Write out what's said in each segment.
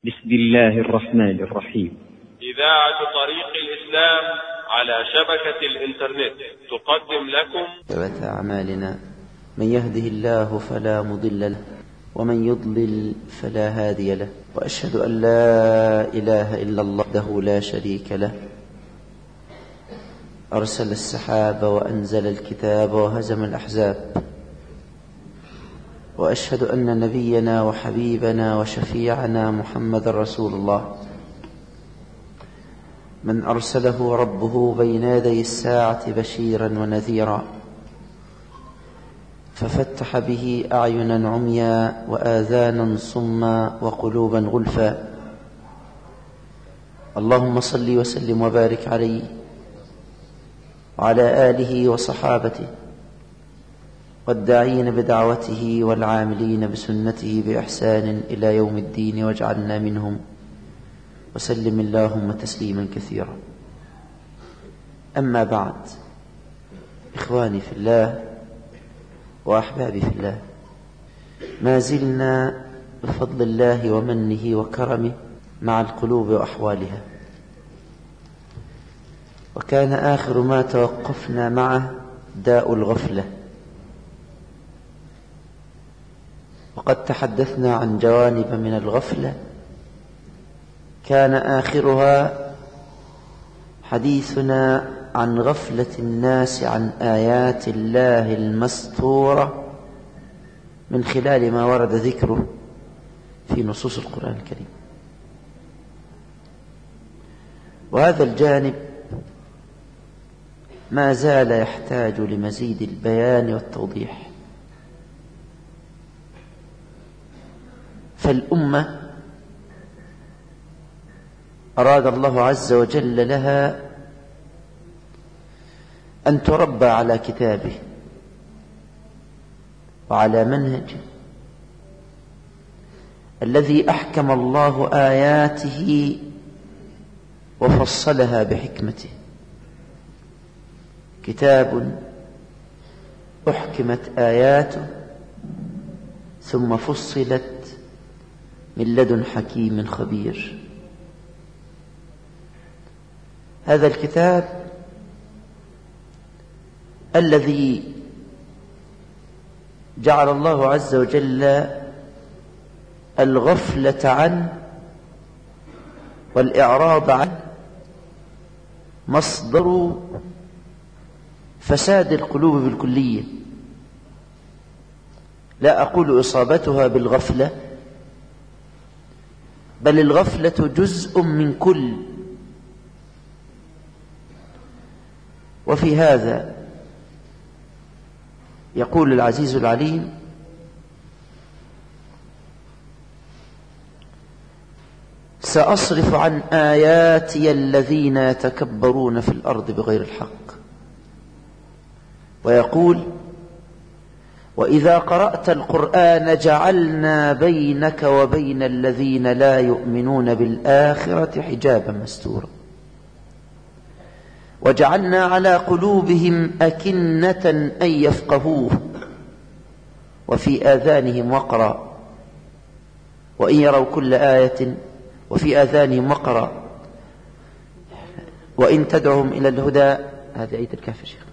بسم الله الرحمن الرحيم. إذاعة طريق الإسلام على شبكة الإنترنت تقدم لكم أعمالنا من يهده الله فلا مضل له ومن يضلل فلا هادي له، وأشهد أن لا إله إلا الله وحده لا شريك له، أرسل السحاب وأنزل الكتاب وهزم الأحزاب، وأشهد أن نبينا وحبيبنا وشفيعنا محمد رسول الله من أرسله ربه بين يدي الساعة بشيرا ونذيرا، ففتح به أعينا عميا وآذانا صما وقلوبا غلفا. اللهم صل وسلم وبارك عليه وعلى آله وصحابته والداعين بدعوته والعاملين بسنته بإحسان إلى يوم الدين، واجعلنا منهم، وسلم اللهم تسليما كثيرا. أما بعد، إخواني في الله وأحبابي في الله، ما زلنا بفضل الله ومنه وكرمه مع القلوب وأحوالها، وكان آخر ما توقفنا معه داء الغفلة، وقد تحدثنا عن جوانب من الغفلة كان آخرها حديثنا عن غفلة الناس عن آيات الله المستورة من خلال ما ورد ذكره في نصوص القرآن الكريم. وهذا الجانب ما زال يحتاج لمزيد البيان والتوضيح، فالأمة أراد الله عز وجل لها أن تربى على كتابه وعلى منهجه الذي أحكم الله آياته وفصلها بحكمته، كتاب أحكمت آياته ثم فصلت من لدن حكيم خبير. هذا الكتاب الذي جعل الله عز وجل الغفلة عنه والإعراض عنه مصدر فساد القلوب بالكلية، لا أقول إصابتها بالغفلة، بل الغفلة جزء من كل. وفي هذا يقول العزيز العليم: سأصرف عن آياتي الذين يتكبرون في الأرض بغير الحق. ويقول: وإذا قرأت القرآن جعلنا بينك وبين الذين لا يؤمنون بالآخرة حجابا مستورا وجعلنا على قلوبهم أكنة أن يفقهوه وفي آذانهم وقرا وإن يروا كل آية وفي آذانهم وقرا وإن تدعهم إلى الهدى. هذه آية الكهف شيخ.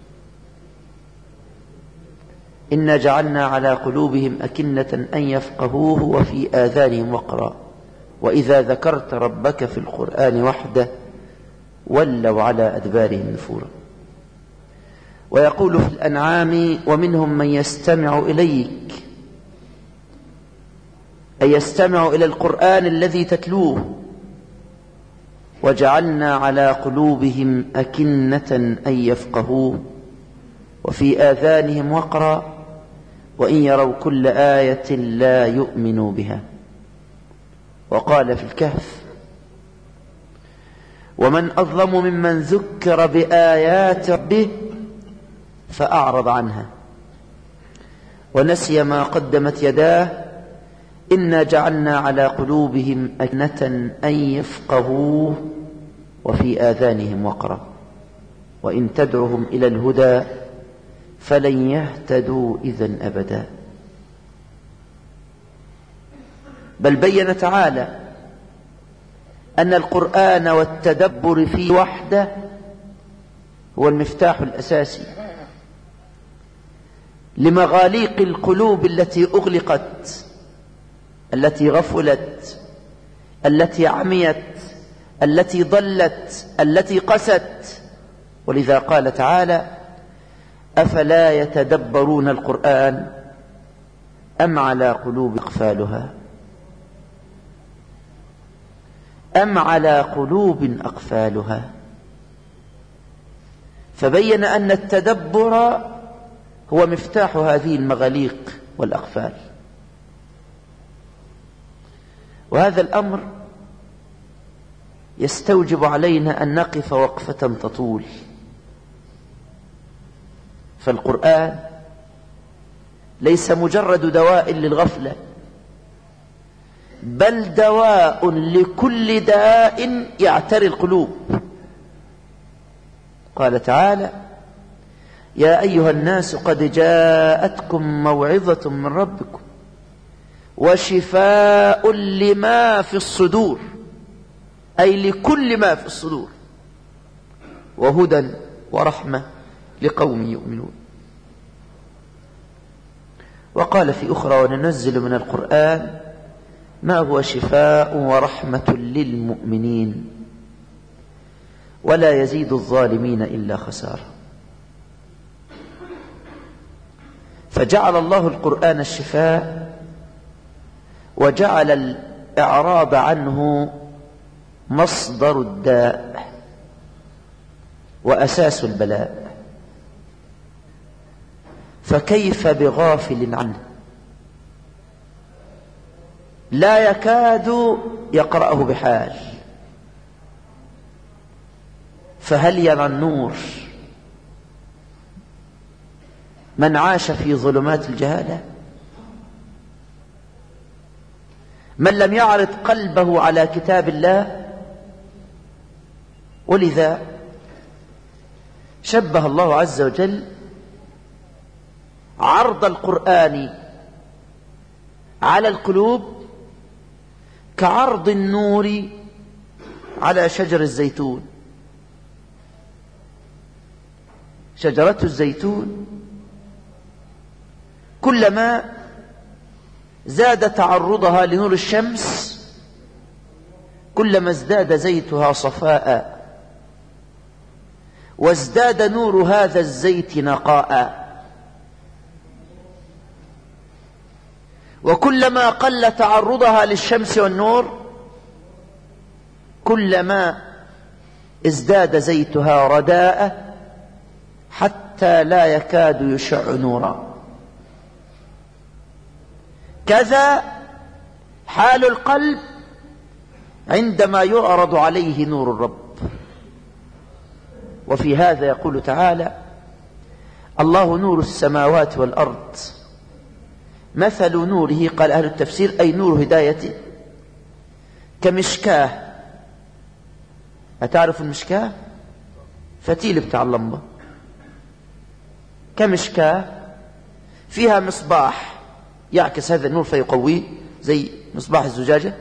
إنا جعلنا على قلوبهم أكنة أن يفقهوه وفي آذانهم وقرا وإذا ذكرت ربك في القرآن وحده ولوا على أدبارهم نفورا. ويقول في الأنعام: ومنهم من يستمع إليك، أي يستمع إلى القرآن الذي تتلوه، وجعلنا على قلوبهم أكنة أن يفقهوه وفي آذانهم وقرا وإن يروا كل آية لا يؤمنوا بها. وقال في الكهف: ومن أظلم ممن ذكر بآيات ربه فأعرض عنها ونسي ما قدمت يداه إنا جعلنا على قلوبهم أكنة أن يفقهوه وفي آذانهم وقرا وإن تدعهم إلى الهدى فلن يهتدوا إذن أبدا. بل بين تعالى أن القرآن والتدبر فيه وحده هو المفتاح الأساسي لمغاليق القلوب التي أغلقت، التي غفلت، التي عميت، التي ضلت، التي قست. ولذا قال تعالى: أفلا يتدبرون القرآن أم على قلوب أقفالها أم على قلوب أقفالها. فبين أن التدبر هو مفتاح هذه المغاليق والأقفال. وهذا الأمر يستوجب علينا أن نقف وقفة تطول. فالقرآن ليس مجرد دواء للغفلة، بل دواء لكل داء يعتري القلوب. قال تعالى: يا أيها الناس قد جاءتكم موعظة من ربكم وشفاء لما في الصدور، أي لكل ما في الصدور، وهدى ورحمة لقوم يؤمنون. وقال في أخرى: وننزل من القرآن ما هو شفاء ورحمة للمؤمنين ولا يزيد الظالمين إلا خسارة. فجعل الله القرآن الشفاء، وجعل الإعراض عنه مصدر الداء وأساس البلاء. فكيف بغافل عنه لا يكاد يقرأه بحال؟ فهل يرى النور من عاش في ظلمات الجهالة؟ من لم يعرض قلبه على كتاب الله؟ ولذا شبه الله عز وجل عرض القرآن على القلوب كعرض النور على شجر الزيتون. شجرة الزيتون كلما زاد تعرضها لنور الشمس كلما ازداد زيتها صفاء، وازداد نور هذا الزيت نقاء. وكلما قل تعرضها للشمس والنور كلما ازداد زيتها رداء، حتى لا يكاد يشع نورا. كذا حال القلب عندما يعرض عليه نور الرب. وفي هذا يقول تعالى: الله نور السماوات والأرض مثل نوره، قال أهل التفسير أي نور هدايته، كمشكاه. أتعرف المشكاه؟ فتيل بتاع اللمبة، كمشكاه فيها مصباح يعكس هذا النور فيقويه، زي مصباح الزجاجة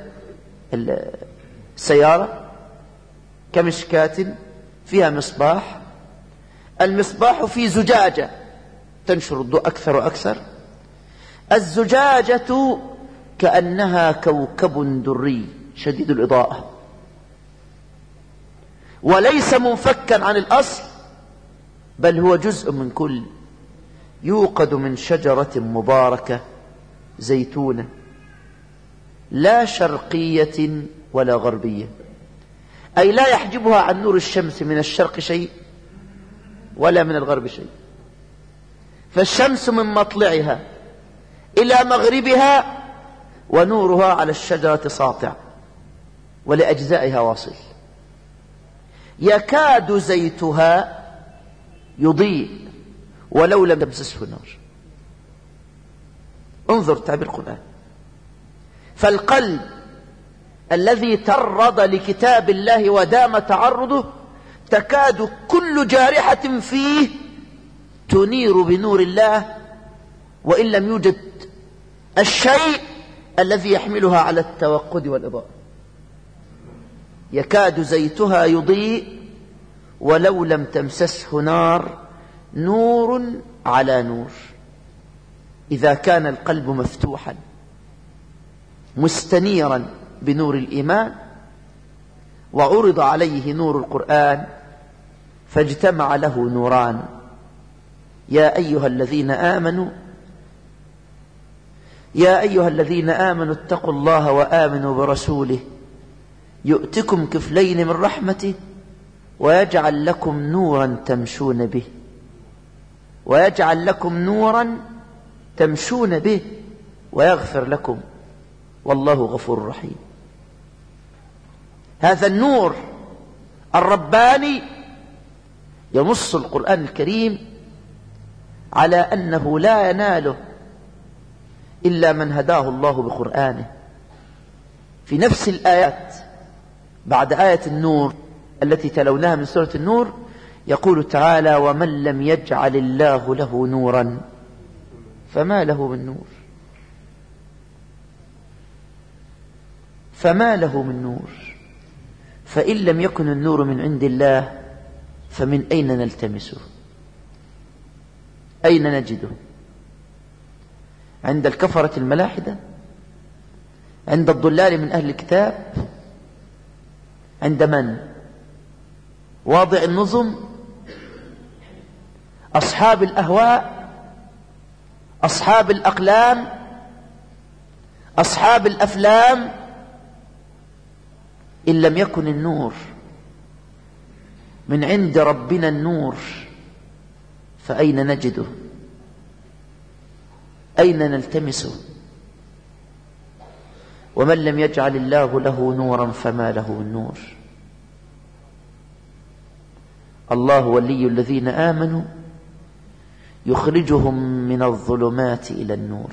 السيارة. كمشكاة فيها مصباح، المصباح في زجاجة تنشر الضوء أكثر وأكثر. الزجاجة كأنها كوكب دري شديد الإضاءة، وليس منفكا عن الأصل، بل هو جزء من كل، يوقد من شجرة مباركة زيتونة لا شرقية ولا غربية، أي لا يحجبها عن نور الشمس من الشرق شيء ولا من الغرب شيء. فالشمس من مطلعها إلى مغربها ونورها على الشجرة ساطع ولأجزائها واصل، يكاد زيتها يضيء ولو لم تمسسه نار. انظر تعبير القرآن. فالقلب الذي تعرض لكتاب الله ودام تعرضه تكاد كل جارحة فيه تنير بنور الله، وإن لم يوجد الشيء الذي يحملها على التوقد والإضاءة. يكاد زيتها يضيء ولو لم تمسسه نار، نور على نور. إذا كان القلب مفتوحا مستنيرا بنور الإيمان وعرض عليه نور القرآن فاجتمع له نوران. يا أيها الذين آمنوا اتقوا الله وآمنوا برسوله يؤتكم كفلين من رحمته ويجعل لكم نورا تمشون به ويغفر لكم والله غفور رحيم. هذا النور الرباني ينص القرآن الكريم على أنه لا يناله إلا من هداه الله بقرآنه. في نفس الآيات بعد آية النور التي تلوناها من سورة النور يقول تعالى: ومن لم يجعل الله له نورا فما له من نور. فإن لم يكن النور من عند الله فمن أين نلتمسه؟ أين نجده؟ عند الكفرة الملاحدة؟ عند الضلال من أهل الكتاب؟ عند من؟ واضع النظم؟ أصحاب الأهواء؟ أصحاب الأقلام؟ أصحاب الأفلام؟ إن لم يكن النور من عند ربنا النور فأين نجده؟ أين نلتمسه؟ ومن لم يجعل الله له نورا فما له من نور. الله ولي الذين آمنوا يخرجهم من الظلمات إلى النور،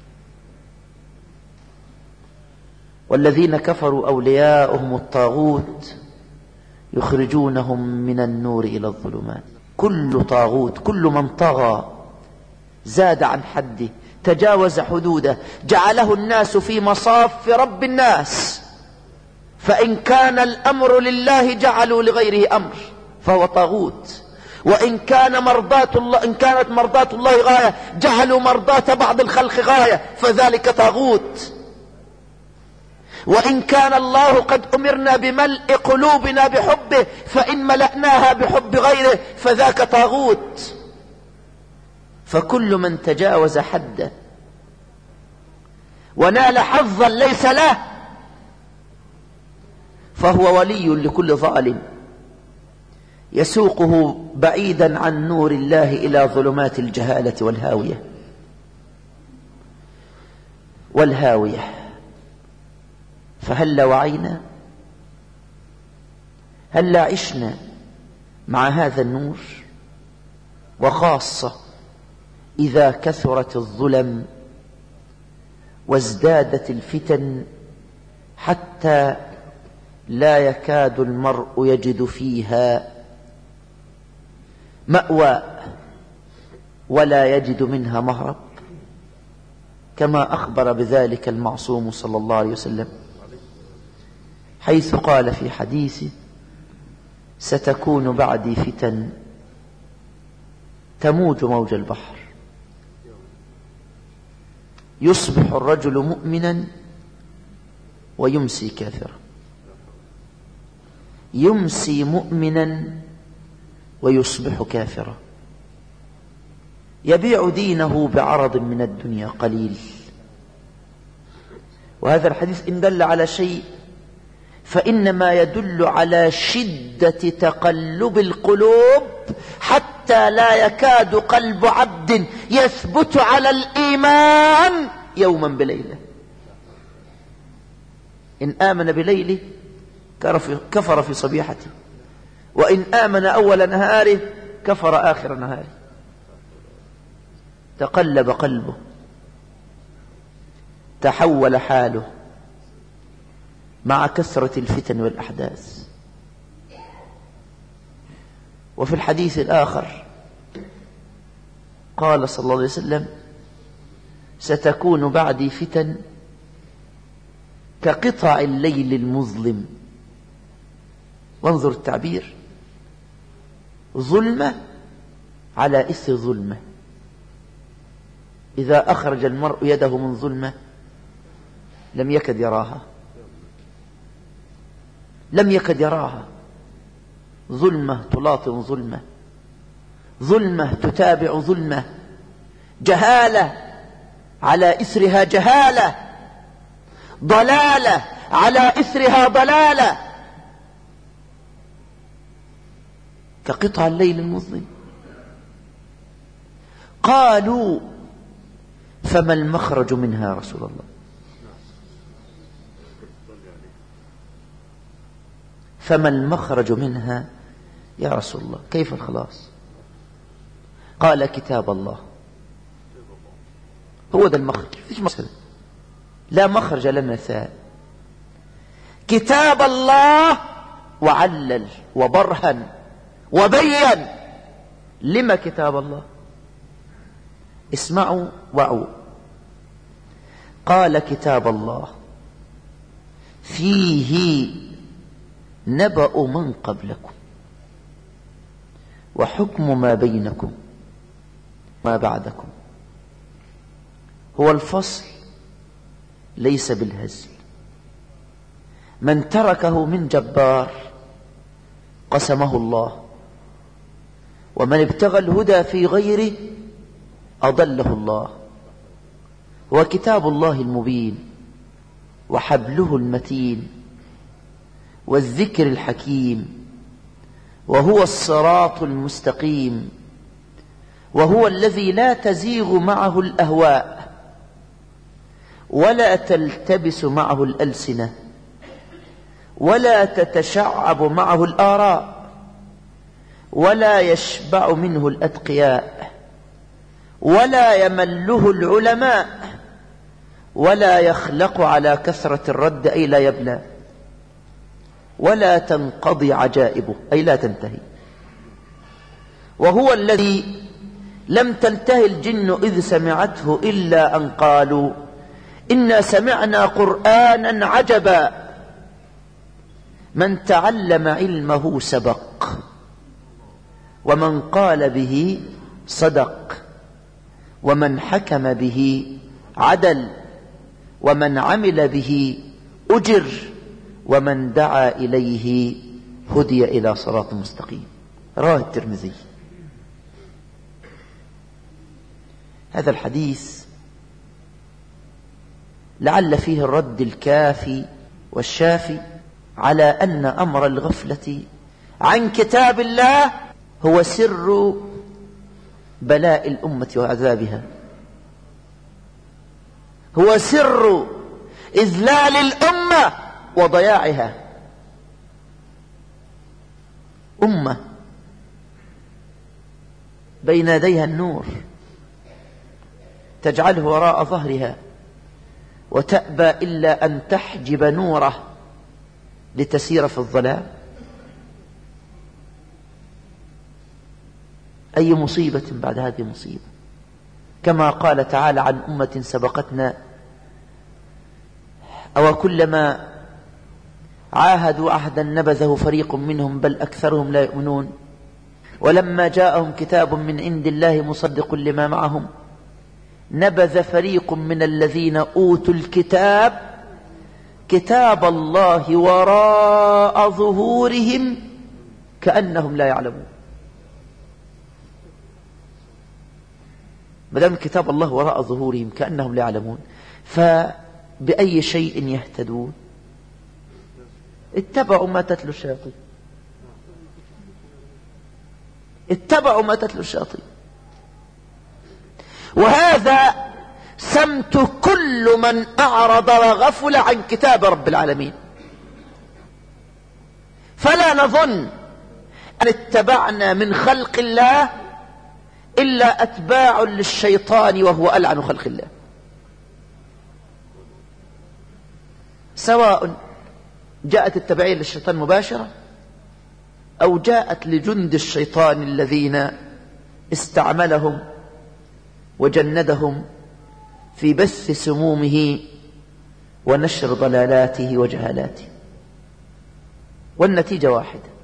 والذين كفروا أولياؤهم الطاغوت يخرجونهم من النور إلى الظلمات. كل طاغوت، كل من طغى زاد عن حده، تجاوز حدوده، جعله الناس في مصاف رب الناس، فإن كان الأمر لله جعلوا لغيره أمر فهو طاغوت، وإن كانت مرضاة الله غاية جعلوا مرضاة بعض الخلق غاية فذلك طاغوت. وإن كان الله قد أمرنا بملء قلوبنا بحبه فإن ملأناها بحب غيره فذاك طاغوت. فكل من تجاوز حده ونال حظا ليس له فهو ولي لكل ظالم يسوقه بعيدا عن نور الله إلى ظلمات الجهالة والهاوية. فهلا وعينا، هلا عشنا مع هذا النور، وخاصة إذا كثرت الظلم وازدادت الفتن حتى لا يكاد المرء يجد فيها مأوى ولا يجد منها مهرب، كما أخبر بذلك المعصوم صلى الله عليه وسلم حيث قال في حديثه: ستكون بعدي فتن تموج موج البحر، يصبح الرجل مؤمنا ويمسي كافرا، يمسي مؤمنا ويصبح كافرا، يبيع دينه بعرض من الدنيا قليل. وهذا الحديث إن دل على شيء فإنما يدل على شدة تقلب القلوب حتى لا يكاد قلب عبد يثبت على الإيمان يوما بليلة. إن آمن بليله كفر في صبيحته، وإن آمن أول نهاره كفر آخر نهاره. تقلب قلبه، تحول حاله مع كثرة الفتن والأحداث. وفي الحديث الآخر قال صلى الله عليه وسلم: ستكون بعدي فتن كقطع الليل المظلم وانظر التعبير، ظلمة على إثر ظلمة. إذا أخرج المرء يده من ظلمة لم يكد يراها، لم يكد يراها. ظلمة تلاطم ظلمة، ظلمة تتابع ظلمة، جهالة على إثرها جهالة، ضلالة على إثرها ضلالة، كقطع الليل المظلم. قالوا فما المخرج منها يا رسول الله؟ فما المخرج منها يا رسول الله؟ كيف الخلاص؟ قال كتاب الله. هو ده المخرج، فيش مخرج، لا مخرج لنا ثاني. كتاب الله، وعلل وبرهن وبين. لما كتاب الله؟ اسمعوا وعوا. قال كتاب الله فيه نبأ من قبلكم وحكم ما بينكم ما بعدكم. هو الفصل ليس بالهزل. من تركه من جبار قسمه الله، ومن ابتغى الهدى في غيره أضله الله. هو كتاب الله المبين وحبله المتين والذكر الحكيم، وهو الصراط المستقيم، وهو الذي لا تزيغ معه الأهواء ولا تلتبس معه الألسنة ولا تتشعب معه الآراء ولا يشبع منه الأتقياء ولا يمله العلماء ولا يخلق على كثرة الرد أي لا يبلى ولا تنقضي عجائبه أي لا تنتهي. وهو الذي لم تنتهي الجن إذ سمعته إلا أن قالوا إنا سمعنا قرآنا عجبا من تعلم علمه سبق ومن قال به صدق ومن حكم به عدل ومن عمل به أجر ومن دعا إليه هدي إلى صراط مستقيم. رواه الترمذي. هذا الحديث لعل فيه الرد الكافي والشافي على أن أمر الغفلة عن كتاب الله هو سر بلاء الأمة وعذابها، هو سر إذلال الأمة وضياعها. أمة بين يديها النور تجعله وراء ظهرها وتأبى إلا أن تحجب نوره لتسير في الظلام. أي مصيبة بعد هذه مصيبة، كما قال تعالى عن أمة سبقتنا أو كلما عاهدوا عهدا نبذه فريق منهم بل أكثرهم لا يؤمنون ولما جاءهم كتاب من عند الله مصدق لما معهم نبذ فريق من الذين أوتوا الكتاب كتاب الله وراء ظهورهم كأنهم لا يعلمون. مدام كتاب الله وراء ظهورهم كأنهم لا يعلمون، فبأي شيء يهتدون؟ اتبعوا ما تتلو الشياطين، اتبعوا ما تتلو الشياطين. وهذا سمت كل من أعرض وغفل عن كتاب رب العالمين. فلا نظن أن اتبعنا من خلق الله إلا أتباع للشيطان وهو ألعن خلق الله، سواء جاءت التبعية للشيطان مباشرة أو جاءت لجند الشيطان الذين استعملهم وجندهم في بث سمومه ونشر ضلالاته وجهالاته، والنتيجة واحدة: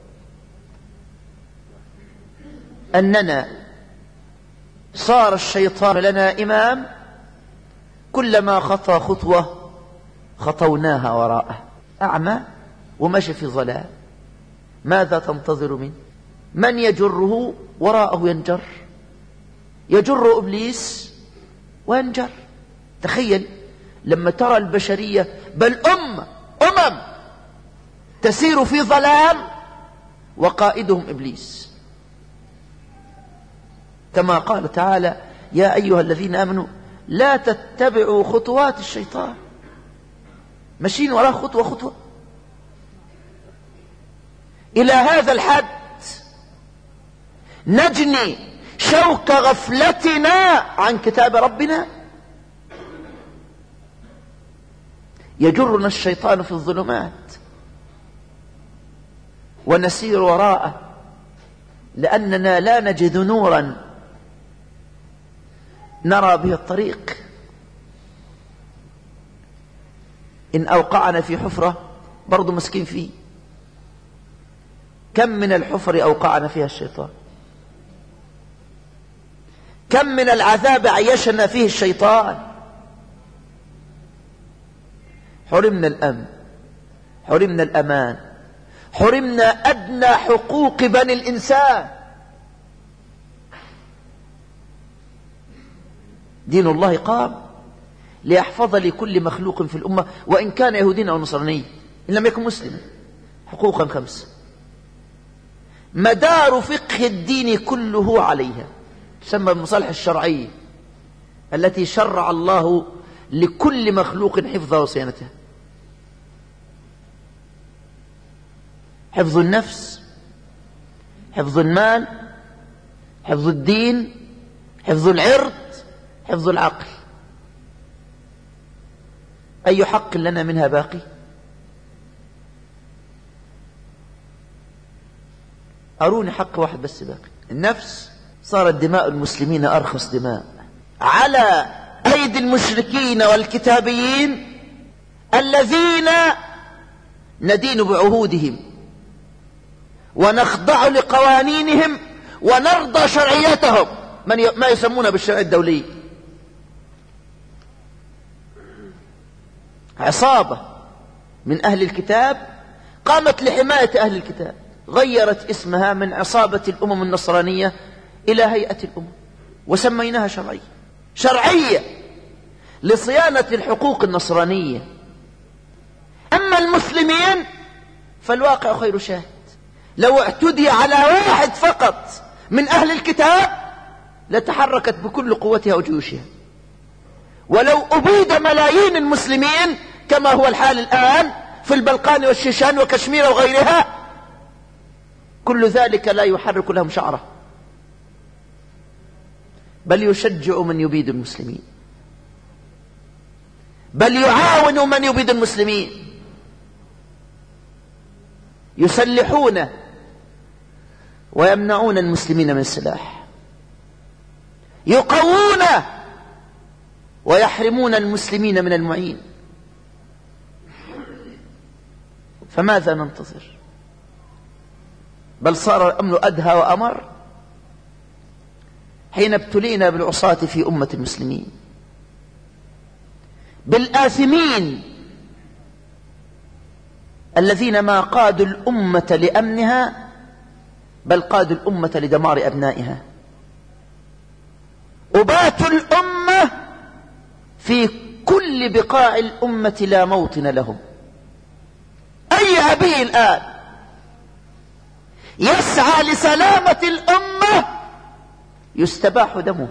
أننا صار الشيطان لنا إمام، كلما خطى خطوة خطوناها وراءه. أعمى ومشى في ظلام، ماذا تنتظر منه؟ من يجره وراءه ينجر، يجر إبليس وينجر. تخيل لما ترى البشرية بل أمم تسير في ظلام وقائدهم إبليس، كما قال تعالى: يا أيها الذين آمنوا لا تتبعوا خطوات الشيطان. ماشيين وراه خطوة خطوة إلى هذا الحد نجني شوك غفلتنا عن كتاب ربنا. يجرنا الشيطان في الظلمات ونسير وراءه لأننا لا نجد نورا نرى به الطريق. إن أوقعنا في حفرة برضو مسكين فيه. كم من الحفر أوقعنا فيها الشيطان، كم من العذاب عيشنا فيه الشيطان. حرمنا الأمن، حرمنا الأمان، حرمنا أدنى حقوق بني الإنسان. دين الله قام ليحفظ لكل مخلوق في الأمة وإن كان يهوديا أو نصرانيا إن لم يكن مسلما حقوقا 5 مدار فقه الدين كله عليها، تسمى المصالح الشرعية التي شرع الله لكل مخلوق حفظها وصيانتها. حفظ النفس، حفظ المال، حفظ الدين، حفظ العرض، حفظ العقل. أي حق لنا منها باقي؟ أروني حق واحد بس باقي. النفس. صارت دماء المسلمين أرخص دماء على أيدي المشركين والكتابيين الذين ندين بعهودهم ونخضع لقوانينهم ونرضى شرعيتهم، ما يسمونه بالشرع الدولي. عصابة من أهل الكتاب قامت لحماية أهل الكتاب، غيرت اسمها من عصابة الأمم النصرانية إلى هيئة الأمم وسميناها شرعية لصيانة الحقوق النصرانية. أما المسلمين فالواقع خير شاهد. لو اعتدي على واحد فقط من أهل الكتاب لتحركت بكل قوتها وجيوشها، ولو أبيد ملايين المسلمين كما هو الحال الآن في البلقان والشيشان وكشمير وغيرها، كل ذلك لا يحرك لهم شعره، بل يشجع من يبيد المسلمين، بل يعاون من يبيد المسلمين. يسلحون ويمنعون المسلمين من السلاح، يقوون ويحرمون المسلمين من المعين. فماذا ننتظر؟ بل صار الأمر أدهى وأمر حين ابتلينا بالعصاة في أمة المسلمين، بالآثمين الذين ما قادوا الأمة لأمنها بل قادوا الأمة لدمار أبنائها. وباتوا الأمة في كل بقاع الأمة لا موطن لهم. أي أبي الآن يسعى لسلامة الأمة يستباح دمه،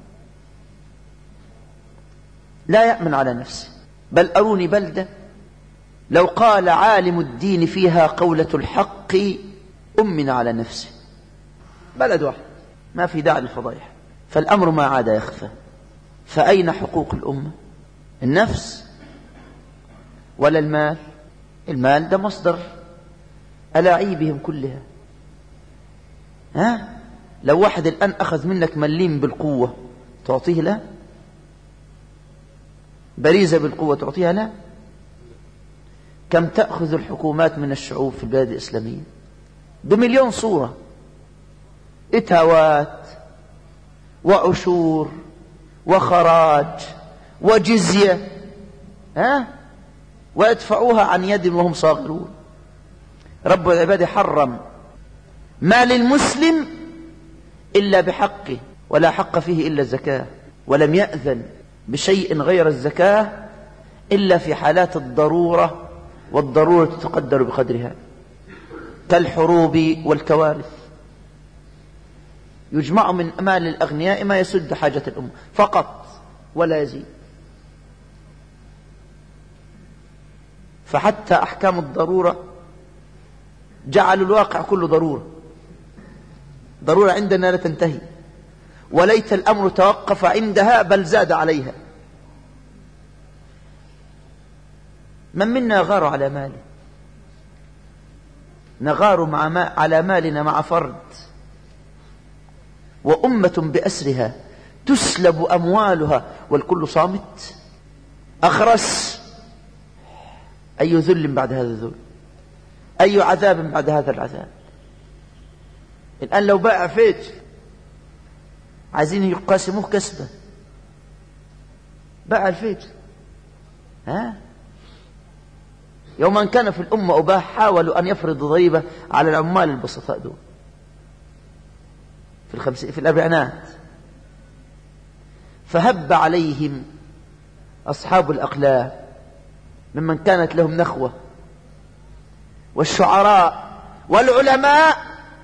لا يأمن على نفسه. بل أروني بلدة لو قال عالم الدين فيها قولة الحق أمن على نفسه. بلد واحد ما في داعي للفضايح. فالأمر ما عاد يخفى. فأين حقوق الأمة؟ النفس ولا المال؟ المال ده مصدر ألاعيبهم كلها. لو واحد الآن أخذ منك مليم بالقوة تعطيه له؟ بريزة بالقوة تعطيها له؟ كم تأخذ الحكومات من الشعوب في البلاد الإسلامية؟ بمليون صورة، إتاوات وعشور وخراج وجزية، ويدفعوها عن يد وهم صاغرون. رب العباد حرم ما للمسلم إلا بحقه، ولا حق فيه إلا الزكاة، ولم يأذن بشيء غير الزكاة إلا في حالات الضرورة، والضرورة تقدر بقدرها، كالحروب والكوارث. يجمع من أمال الأغنياء ما يسد حاجة الأمة فقط ولا يزيد. فحتى أحكام الضرورة جعلوا الواقع كله ضرورة. ضرورة عندنا لا تنتهي، وليت الأمر توقف عندها بل زاد عليها. من منا يغار على ماله؟ نغار على مالنا مع فرد وأمة بأسرها تسلب أموالها والكل صامت. أخرس. أي ذل بعد هذا الذل، أي عذاب بعد هذا العذاب. الآن لو باع فيج عايزين يقاسموه كسبة، باع الفيج. يوما كان في الأمة أباح حاولوا أن يفرضوا ضريبة على العمال البسطاء دول في الأربعينات، فهب عليهم أصحاب الأقلام ممن كانت لهم نخوة والشعراء والعلماء،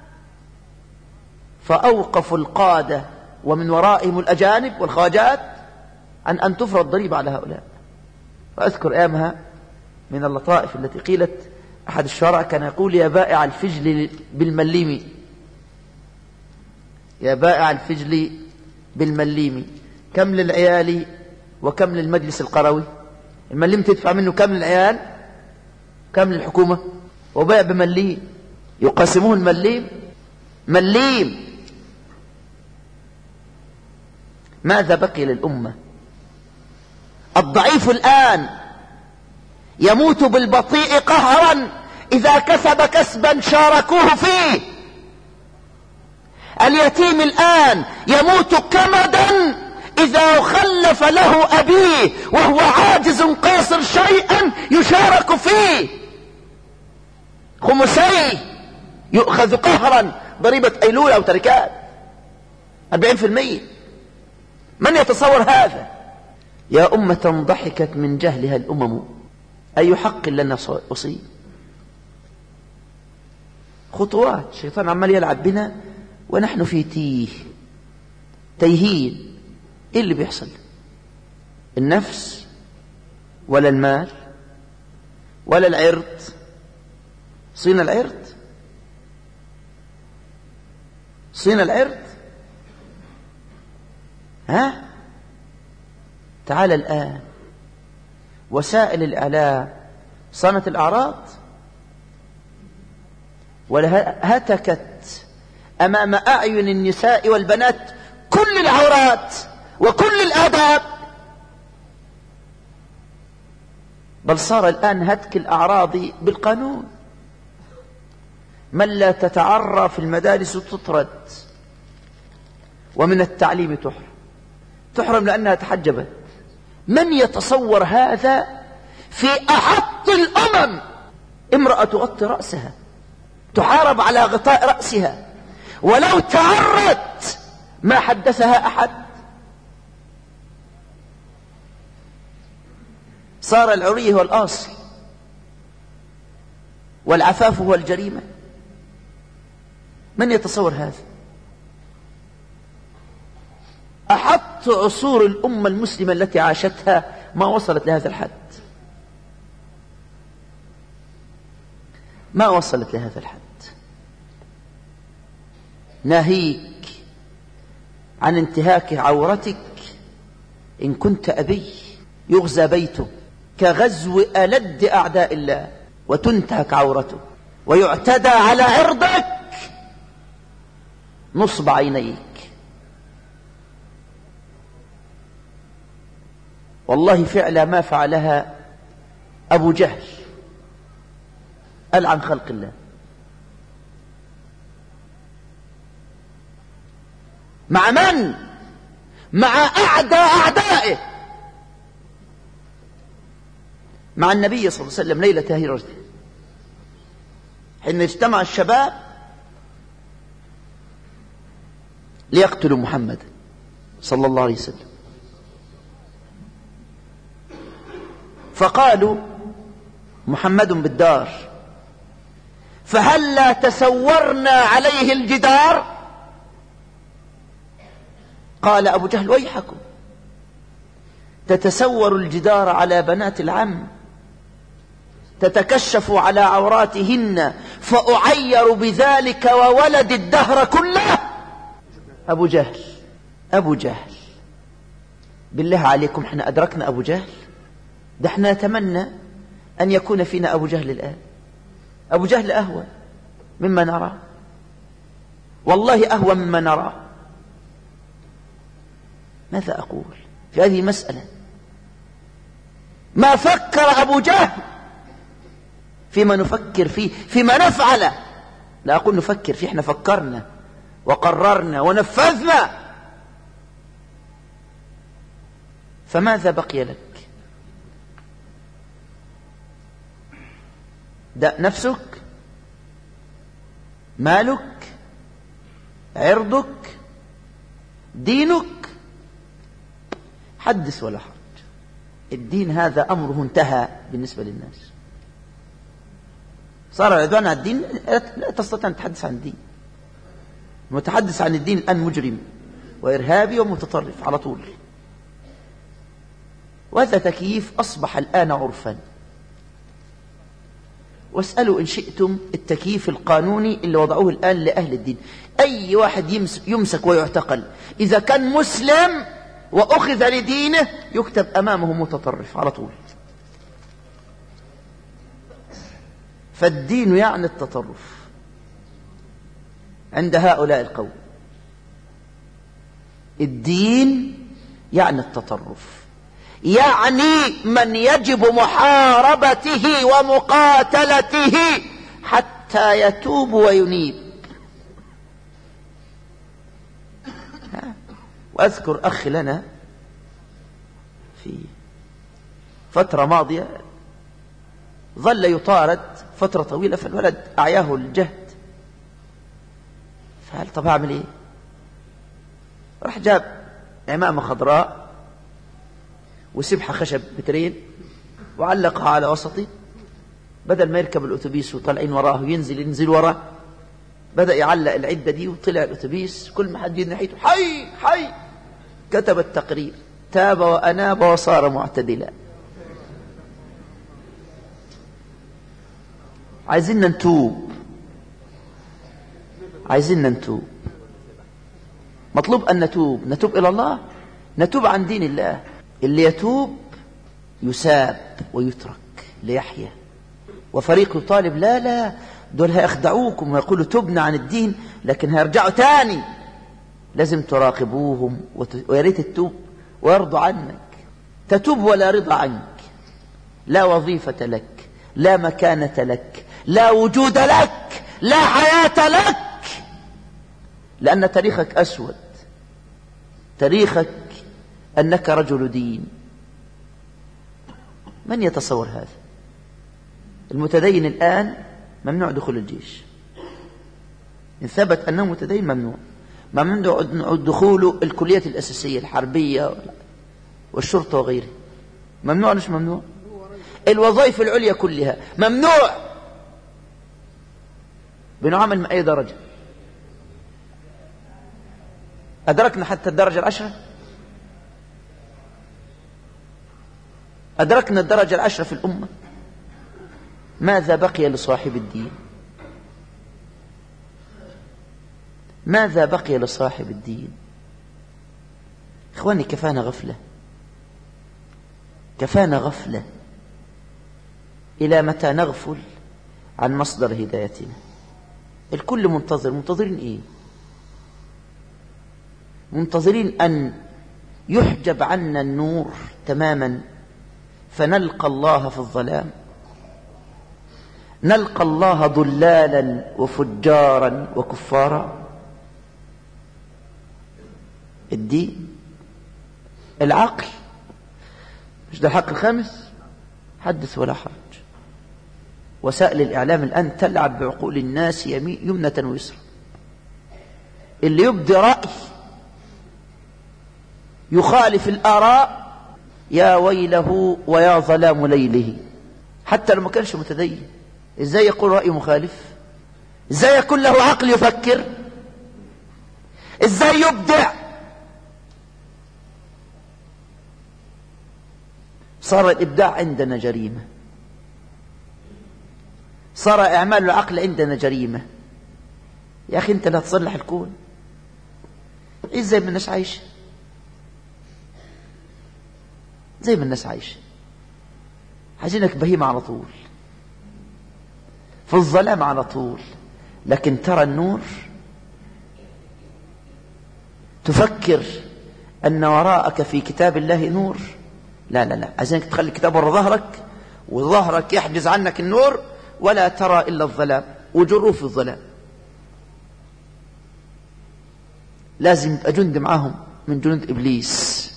فأوقفوا القادة ومن ورائهم الأجانب والخواجات عن أن تفرض ضريبة على هؤلاء. وأذكر أيامها من اللطائف التي قيلت، أحد الشعراء كان يقول: يا بائع الفجل بالمليم، يا بائع الفجل بالمليم، كم للعيال وكم للمجلس القروي. المليم تدفع منه كم للعيال كم للحكومة، وبائع بمليم يقاسموه المليم مليم. ماذا بقي للأمة؟ الضعيف الآن يموت بالبطيء قهرا إذا كسب كسبا شاركوه فيه. اليتيم الآن يموت كمدا إذا خلف له أبيه وهو عاجز قيصر شيئا يشارك فيه. خمسيه يؤخذ قهرا، ضريبة أيلولة أو تركات 40%. من يتصور هذا؟ يا أمة ضحكت من جهلها الأمم، أي حق لنا أصيب؟ خطوات الشيطان عمال يلعب بنا ونحن في تيهين. إيه اللي بيحصل؟ النفس ولا المال ولا العرض؟ صين العرض، صين العرض. تعال الآن وسائل الإعلام صنت الأعراض وهتكت أمام أعين النساء والبنات كل العورات وكل الآداب، بل صار الآن هتك الأعراض بالقانون. من لا تتعرى في المدارس تطرد، ومن التعليم تحرم لأنها تحجبت. من يتصور هذا في أحط الأمم؟ امرأة تغطي رأسها تحارب على غطاء رأسها، ولو تعرت ما حدثها أحد. صار العري هو الأصل والعفاف هو الجريمة. من يتصور هذا؟ أحط عصور الأمة المسلمة التي عاشتها ما وصلت لهذا الحد، ما وصلت لهذا الحد. ناهيك عن انتهاك عورتك إن كنت أبي، يغزى بيته كغزو ألد أعداء الله وتنتهك عورته ويعتدى على عرضك نصب عينيك. والله فعلا ما فعلها أبو جهل ألعن خلق الله. مع من؟ مع أعدائه، مع النبي صلى الله عليه وسلم ليلة هجرته حين اجتمع الشباب ليقتلوا محمد صلى الله عليه وسلم، فقالوا محمد بالدار، فهلا تسورنا عليه الجدار؟ قال أبو جهل ويحكم، تتسور الجدار على بنات العم، تتكشف على عوراتهن فأعير بذلك وولد الدهر كله. أبو جهل، أبو جهل، بالله عليكم احنا أدركنا أبو جهل؟ ده احنا نتمنى أن يكون فينا أبو جهل الآن. أبو جهل أهون مما نرى، والله أهون مما نرى. ماذا أقول في هذه المسألة؟ ما فكر أبو جهل فيما نفكر فيه، فيما نفعل. لا أقول نفكر فيه، احنا فكرنا وقررنا ونفذنا. فماذا بقي لك؟ نفسك، مالك، عرضك، دينك. حدث ولا حرج، الدين هذا أمره انتهى بالنسبة للناس. صار العدوان على الدين، لا تستطيع أن تتحدث عن الدين. المتحدث عن الدين الآن مجرم وإرهابي ومتطرف على طول. وهذا تكييف أصبح الآن عرفا. واسألوا إن شئتم التكييف القانوني اللي وضعوه الآن لأهل الدين. أي واحد يمسك ويعتقل إذا كان مسلم وأخذ لدينه يكتب أمامه متطرف على طول. فالدين يعني التطرف عند هؤلاء القوم. الدين يعني التطرف، يعني من يجب محاربته ومقاتلته حتى يتوب وينيب. وأذكر أخ لنا في فترة ماضية ظل يطارد فترة طويلة، فالولد أعياه الجهد، فقال طب أعمل إيه؟ راح جاب عمامة خضراء وسبحة خشب مترين وعلقها على وسطه، بدل ما يركب الأتوبيس وطلعين وراه ينزل وراه، بدأ يعلق العدة دي وطلع الأتوبيس، كل ما حد يجي ناحيته حي حي. كتب التقرير: تاب وأناب وصار معتدلا. عايزين نتوب، عايزين نتوب، مطلوب أن نتوب إلى الله، نتوب عن دين الله. اللي يتوب يساب ويترك ليحيى، وفريق يطالب لا دول هيخدعوكم ويقولوا تبنا عن الدين، لكن هيرجعوا تاني. لازم تراقبوهم ويا ريت تتوب ويرضوا عنك. تتوب ولا رضا عنك، لا وظيفة لك، لا مكانة لك، لا وجود لك، لا حياة لك، لأن تاريخك أسود، تاريخك أنك رجل دين. من يتصور هذا؟ المتدين الآن ممنوع دخول الجيش، إن ثبت أنه متدين ممنوع دخول الكليات الأساسية الحربية والشرطة وغيره. ممنوع مش ممنوع؟ الوظائف العليا كلها ممنوع. بنعمل من أي درجة؟ أدركنا حتى الدرجة 10؟ أدركنا الدرجة 10 في الأمة. ماذا بقي لصاحب الدين؟ ماذا بقي لصاحب الدين؟ إخواني، كفانا غفلة، كفانا غفلة. إلى متى نغفل عن مصدر هدايتنا؟ الكل منتظر. منتظرين إيه؟ منتظرين أن يحجب عنا النور تماما فنلقى الله في الظلام، نلقى الله ضلالا وفجارا وكفارا. الدين، العقل، مش ده الحق الخامس؟ حدث ولا حرج. وسائل الإعلام الآن تلعب بعقول الناس يمنة ويسرى. اللي يبدي رأي يخالف الآراء يا ويله ويا ظلام ليله، حتى لو ما كانش متدين. ازاي يقول رأي مخالف؟ ازاي يكون له عقل يفكر؟ ازاي يبدع؟ صار الإبداع عندنا جريمة، صار إعمال العقل عندنا جريمة. يا أخي أنت لا تصلح الكون، عيش زي ما الناس عايشة، زي ما الناس عايشة. عايزينك بهيمة على طول، في الظلام على طول، لكن ترى النور، تفكر أن وراءك في كتاب الله نور. لا لا لا، عايزينك تخلي الكتاب ورا ظهرك، وظهرك يحجز عنك النور، ولا ترى إلا الظلام وجروه في الظلام. لازم يبقى جند معهم من جنود إبليس،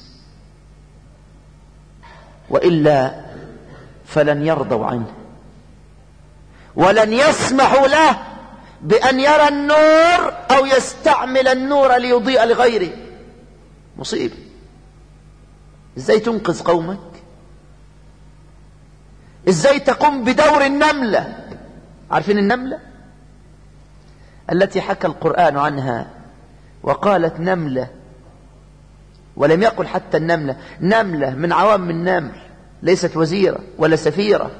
وإلا فلن يرضوا عنه ولن يسمحوا له بأن يرى النور أو يستعمل النور ليضيء لغيره. مصيبة. ازاي تنقذ قومك؟ ازاي تقوم بدور النملة؟ عارفين النملة التي حكى القرآن عنها وقالت نملة، ولم يقل حتى النملة، نملة من عوام النمل، ليست وزيرة ولا سفيرة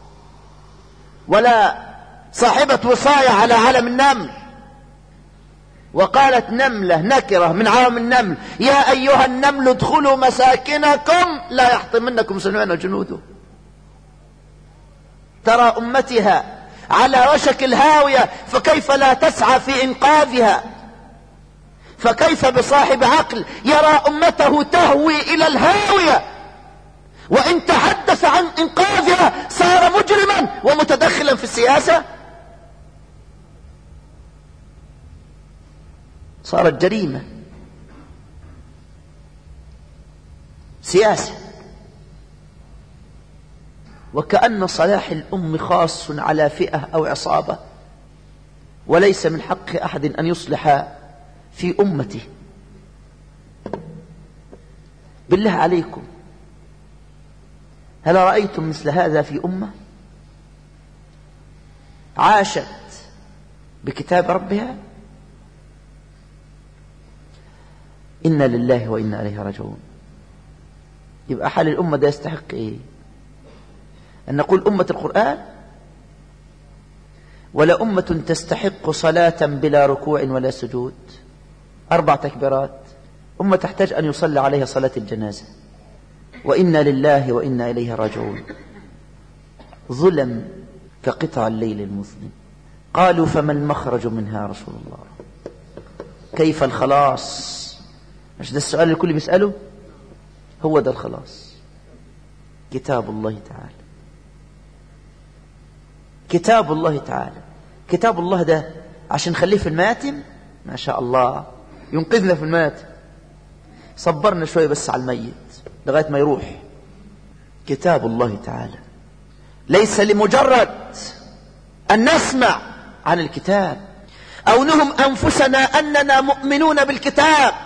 ولا صاحبة وصاية على علم النمل، وقالت نملة نكرة من عوام النمل: يا أيها النمل ادخلوا مساكنكم لا يحطمنكم سليمان جنوده. ترى أمتها على وشك الهاوية، فكيف لا تسعى في إنقاذها؟ فكيف بصاحب عقل يرى أمته تهوي إلى الهاوية، وإن تحدث عن إنقاذها صار مجرما ومتدخلا في السياسة؟ صارت جريمة، سياسة. وكأن صلاح الأم خاص على فئة أو عصابة، وليس من حق أحد أن يصلح في أمته. بالله عليكم، هل رأيتم مثل هذا في أمة عاشت بكتاب ربها؟ إنا لله وإنا إليه راجعون. يبقى حال الأمة ده يستحق إيه؟ أن نقول أمة القرآن، ولا أمة تستحق صلاة بلا ركوع ولا سجود، 4 تكبيرات؟ أمة تحتاج أن يصلى عليها صلاة الجنازة. وإنا لله وإنا إليه راجعون. ظلم كقطع الليل المظلم. قالوا فما المخرج منها رسول الله؟ كيف الخلاص؟ مش ده السؤال اللي الكل بيسأله؟ هو ده الخلاص، كتاب الله تعالى. كتاب الله تعالى، كتاب الله ده عشان نخليه في الماتم ما شاء الله ينقذنا في الماتم، صبرنا شوية بس على الميت لغاية ما يروح. كتاب الله تعالى ليس لمجرد أن نسمع عن الكتاب أو نهم أنفسنا أننا مؤمنون بالكتاب،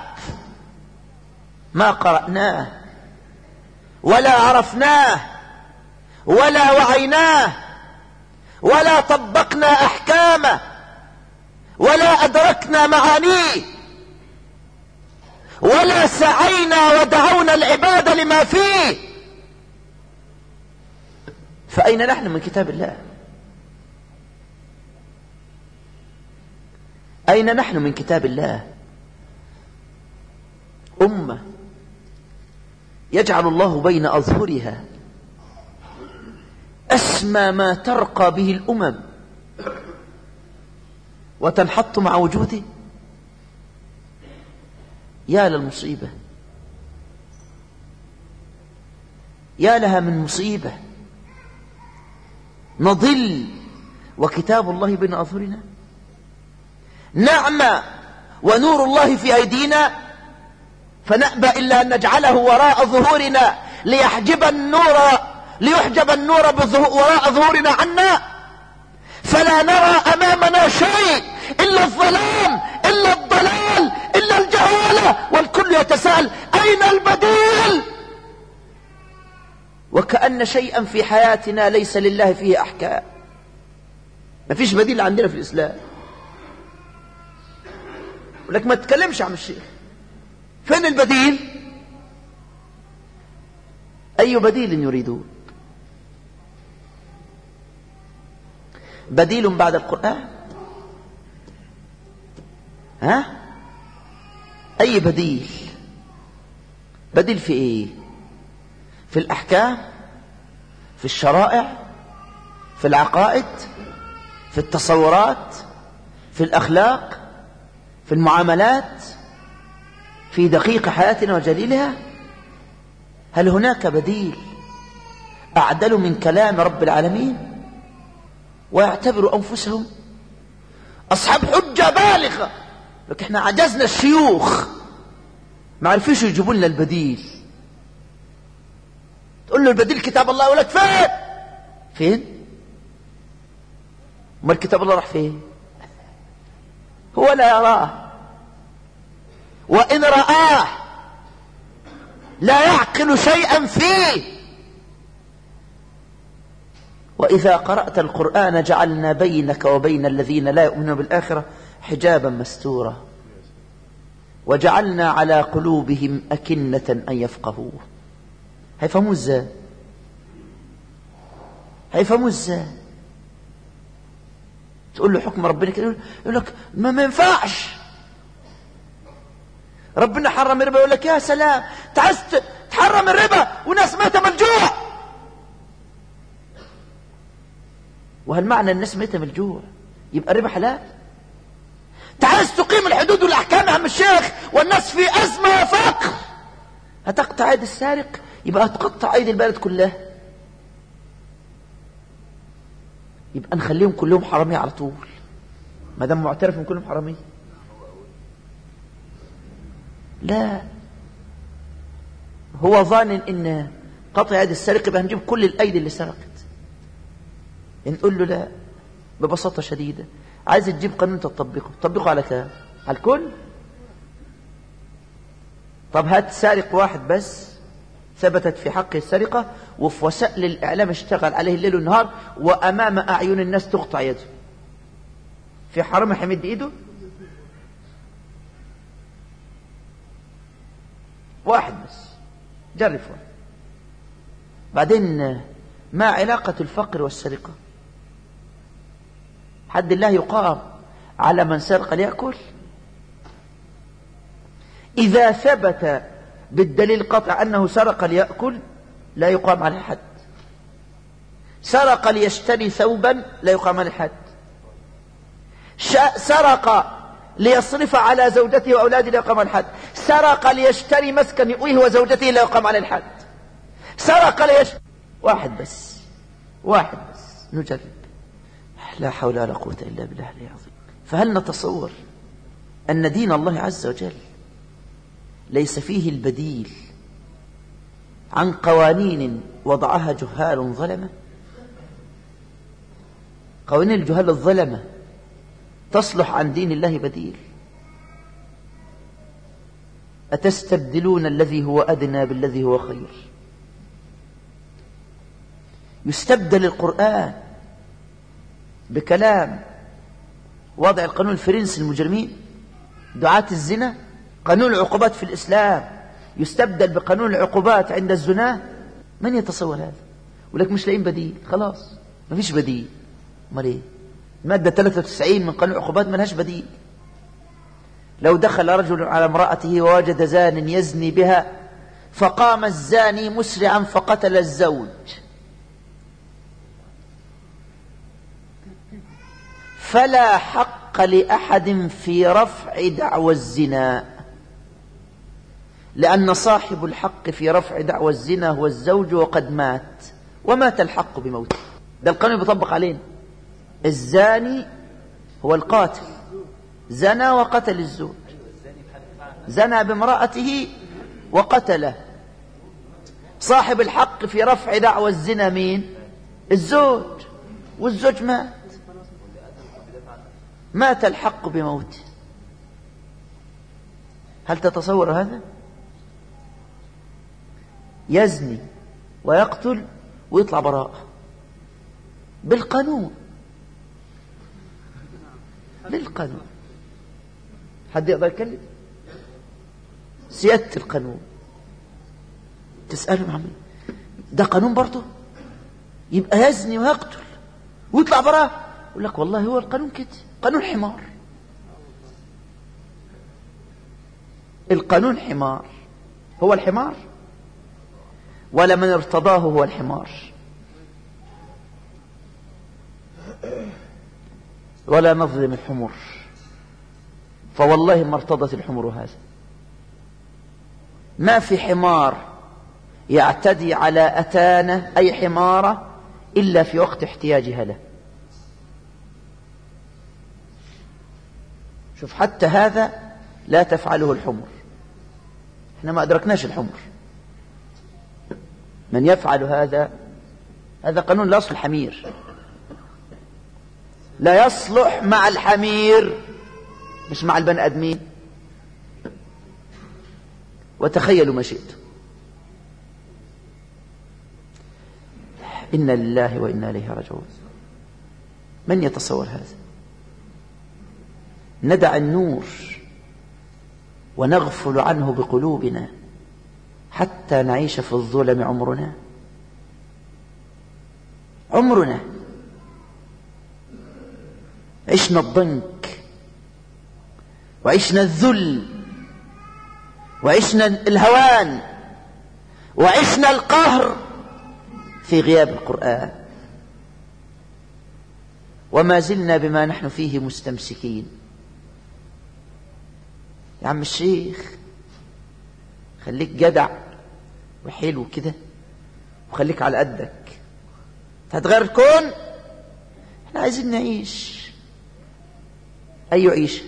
ما قرأناه ولا عرفناه ولا وعيناه ولا طبقنا أحكامه ولا أدركنا معانيه ولا سعينا ودعونا العباد لما فيه، فأين نحن من كتاب الله؟ أين نحن من كتاب الله؟ أمة يجعل الله بين أظهرها أسمى ما ترقى به الأمم وتنحط مع وجوده. يا للمصيبة، يا لها من مصيبة، نضل وكتاب الله بين أظهرنا، نعمة ونور الله في أيدينا، فنأبى إلا أن نجعله وراء ظهورنا ليحجب النور وراء ظهورنا عنا، فلا نرى أمامنا شيء إلا الظلام، إلا الضلال، إلا الجهالة، والكل يتساءل أين البديل؟ وكأن شيئا في حياتنا ليس لله فيه أحكام. ما فيش بديل عندنا في الإسلام. ولك ما تتكلمش عن الشيخ، فين البديل؟ أي بديل يريدون؟ بديل بعد القرآن؟ أي بديل؟ بديل في إيه؟ في الأحكام، في الشرائع، في العقائد، في التصورات، في الأخلاق، في المعاملات، في دقيق حياتنا وجليلها. هل هناك بديل أعدل من كلام رب العالمين؟ ويعتبروا أنفسهم أصحاب حجة بالغة، لكن احنا عجزنا، الشيوخ ما عرفوش يجيبوا لنا البديل. تقول له البديل كتاب الله، يقول لك فين؟ ما الكتاب الله راح فين؟ هو لا يراه، وإن رآه لا يعقل شيئا فيه. وإذا قرأت القرآن جعلنا بينك وبين الذين لا يؤمنون بالآخرة حجابا مستورا، وجعلنا على قلوبهم أكنة أن يفقهوه. هيفهموا ازاي؟ تقول له حكم ربنا كده، يقول لك ما ينفعش، ربنا حرم الربا. يقول لك يا سلام، تعال تحرم الربا وناس ماتوا من الجوع. وهل معنى الناس ماتوا من الجوع يبقى الربا حلال؟ تعال تقيم الحدود والأحكام يا عم الشيخ والناس في أزمة وفقر، هتقطع يد السارق يبقى هتقطع ايدي البلد كلها، يبقى نخليهم كلهم حرامية على طول ما دام معترف ان كلهم حرامية. لا، هو ظان ان قطع يد السارق يبقى هنجيب كل الايدي اللي سرقت. نقول له لا، ببساطة شديدة، عايز تجيب قانون تطبقه على كام؟ على الكل؟ طب هات سارق واحد بس ثبتت في حقه السرقة وفي وسائل الإعلام اشتغل عليه الليل والنهار وأمام أعين الناس تقطع يده، في حرام حمد إيده؟ واحد بس، جرب واحد. بعدين ما علاقة الفقر والسرقة؟ حد الله يقام على من سرق ليأكل؟ إذا ثبت بالدليل قطع أنه سرق ليأكل لا يقام عليه حد، سرق ليشتري ثوبا لا يقام عليه حد، سرق ليصرف على زوجته وأولاده لا يقام عليه حد، سرق ليشتري مسكن يؤويه وزوجته لا يقام عليه الحد، سرق واحد بس نجرب. لا حول ولا قوة إلا بالله العظيم. فهل نتصور أن دين الله عز وجل ليس فيه البديل عن قوانين وضعها جهال ظلمة؟ قوانين الجهال الظلمة تصلح عن دين الله بديل؟ أتستبدلون الذي هو أدنى بالذي هو خير؟ يستبدل القرآن بكلام وضع القانون الفرنسي المجرمين دعاة الزنا، قانون العقوبات في الإسلام يستبدل بقانون العقوبات عند الزنا. من يتصور هذا؟ ولك مش لاقين بديل، خلاص ما فيش بديل. امال ايه؟ المادة 93 من قانون العقوبات ما لهاش بديل. لو دخل رجل على امرأته ووجد زان يزني بها فقام الزاني مسرعا فقتل الزوج، فلا حق لأحد في رفع دعوى الزنا، لأن صاحب الحق في رفع دعوى الزنا هو الزوج وقد مات ومات الحق بموته. ده القانون بيطبق علينا. الزاني هو القاتل، زنى وقتل الزوج، زنى بامرأته وقتله. صاحب الحق في رفع دعوى الزنا مين؟ الزوج، والزوج مات الحق بموته. هل تتصور هذا؟ يزني ويقتل ويطلع براءة بالقانون. بالقانون. حد يقدر يتكلم؟ سيادة القانون. تسألهم عمي ده قانون برضه؟ يبقى يزني ويقتل ويطلع براءة؟ يقول لك والله هو القانون كده، قانون حمار. القانون حمار. هو الحمار ولا من ارتضاه هو الحمار؟ ولا نظلم الحمر، فوالله ما ارتضت الحمر هذا. ما في حمار يعتدي على أتانة أي حمارة إلا في وقت احتياجها له. شوف حتى هذا لا تفعله الحمر. احنا ما أدركناش الحمر. من يفعل هذا قانون لا يصلح الحمير، لا يصلح مع الحمير مش مع البني آدمين. وتخيلوا ما شئتم. إنا لله وإنا إليه راجعون. من يتصور هذا؟ ندع النور ونغفل عنه بقلوبنا حتى نعيش في الظلم عمرنا. عشنا الضنك وعشنا الذل وعشنا الهوان وعشنا القهر في غياب القرآن، وما زلنا بما نحن فيه مستمسكين. يا عم الشيخ خليك جدع وحلو كده وخليك على قدك، هتغير الكون. احنا عايزين نعيش. أي عيشة؟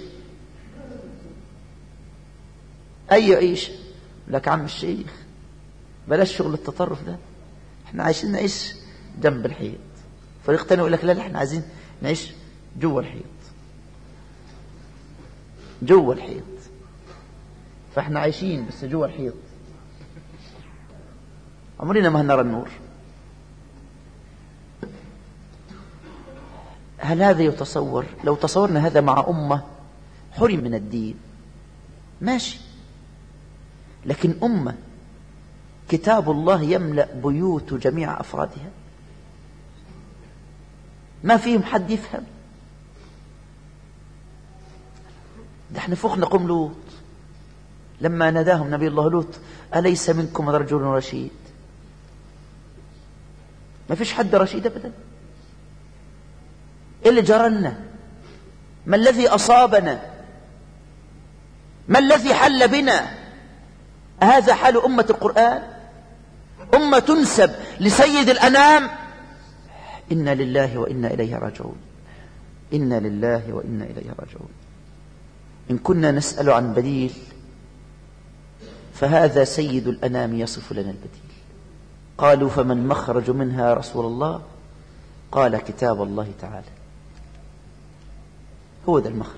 أي عيشة؟ لك عم الشيخ بلاش شغل التطرف ده، احنا عايزين نعيش جنب الحيط. فريق تاني يقول لك لا احنا عايزين نعيش جوه الحيط. جوه الحيط. فاحنا عايشين بس جوه الحيط، عمرنا ما هنرى النور. هل هذا يتصور؟ لو تصورنا هذا مع أمة حرم من الدين ماشي، لكن أمة كتاب الله يملأ بيوت جميع أفرادها ما فيهم حد يفهم. ده احنا فوقنا قوم لوط لما ناداهم نبي الله لوط أليس منكم رجل رشيد؟ ما فيش حد رشيد أبدا. إيه اللي جرلنا؟ ما الذي أصابنا؟ ما الذي حل بنا؟ هذا حال أمة القرآن؟ أمة تنسب لسيد الأنام. إنا لله وإنا إليه راجعون. إنا لله وإنا إليه راجعون. إن كنا نسأل عن بديل فهذا سيد الأنام يصف لنا البديل. قالوا فما المخرج منها يا رسول الله؟ قال كتاب الله تعالى. هو ده المخرج.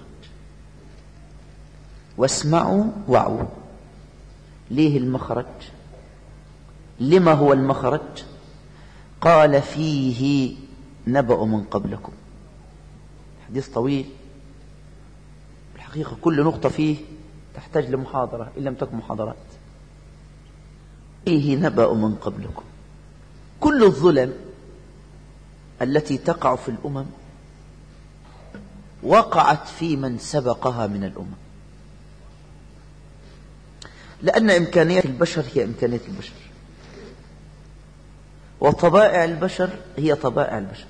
واسمعوا وعوا. ليه المخرج؟ لما هو المخرج؟ قال فيه نبأ من قبلكم. حديث طويل الحقيقة، كل نقطة فيه تحتاج لمحاضرة إن لم تكن محاضرات. فيه نبأ من قبلكم. كل الظلم التي تقع في الأمم وقعت في من سبقها من الأمم، لأن إمكانية البشر هي إمكانية البشر، وطبائع البشر هي طبائع البشر،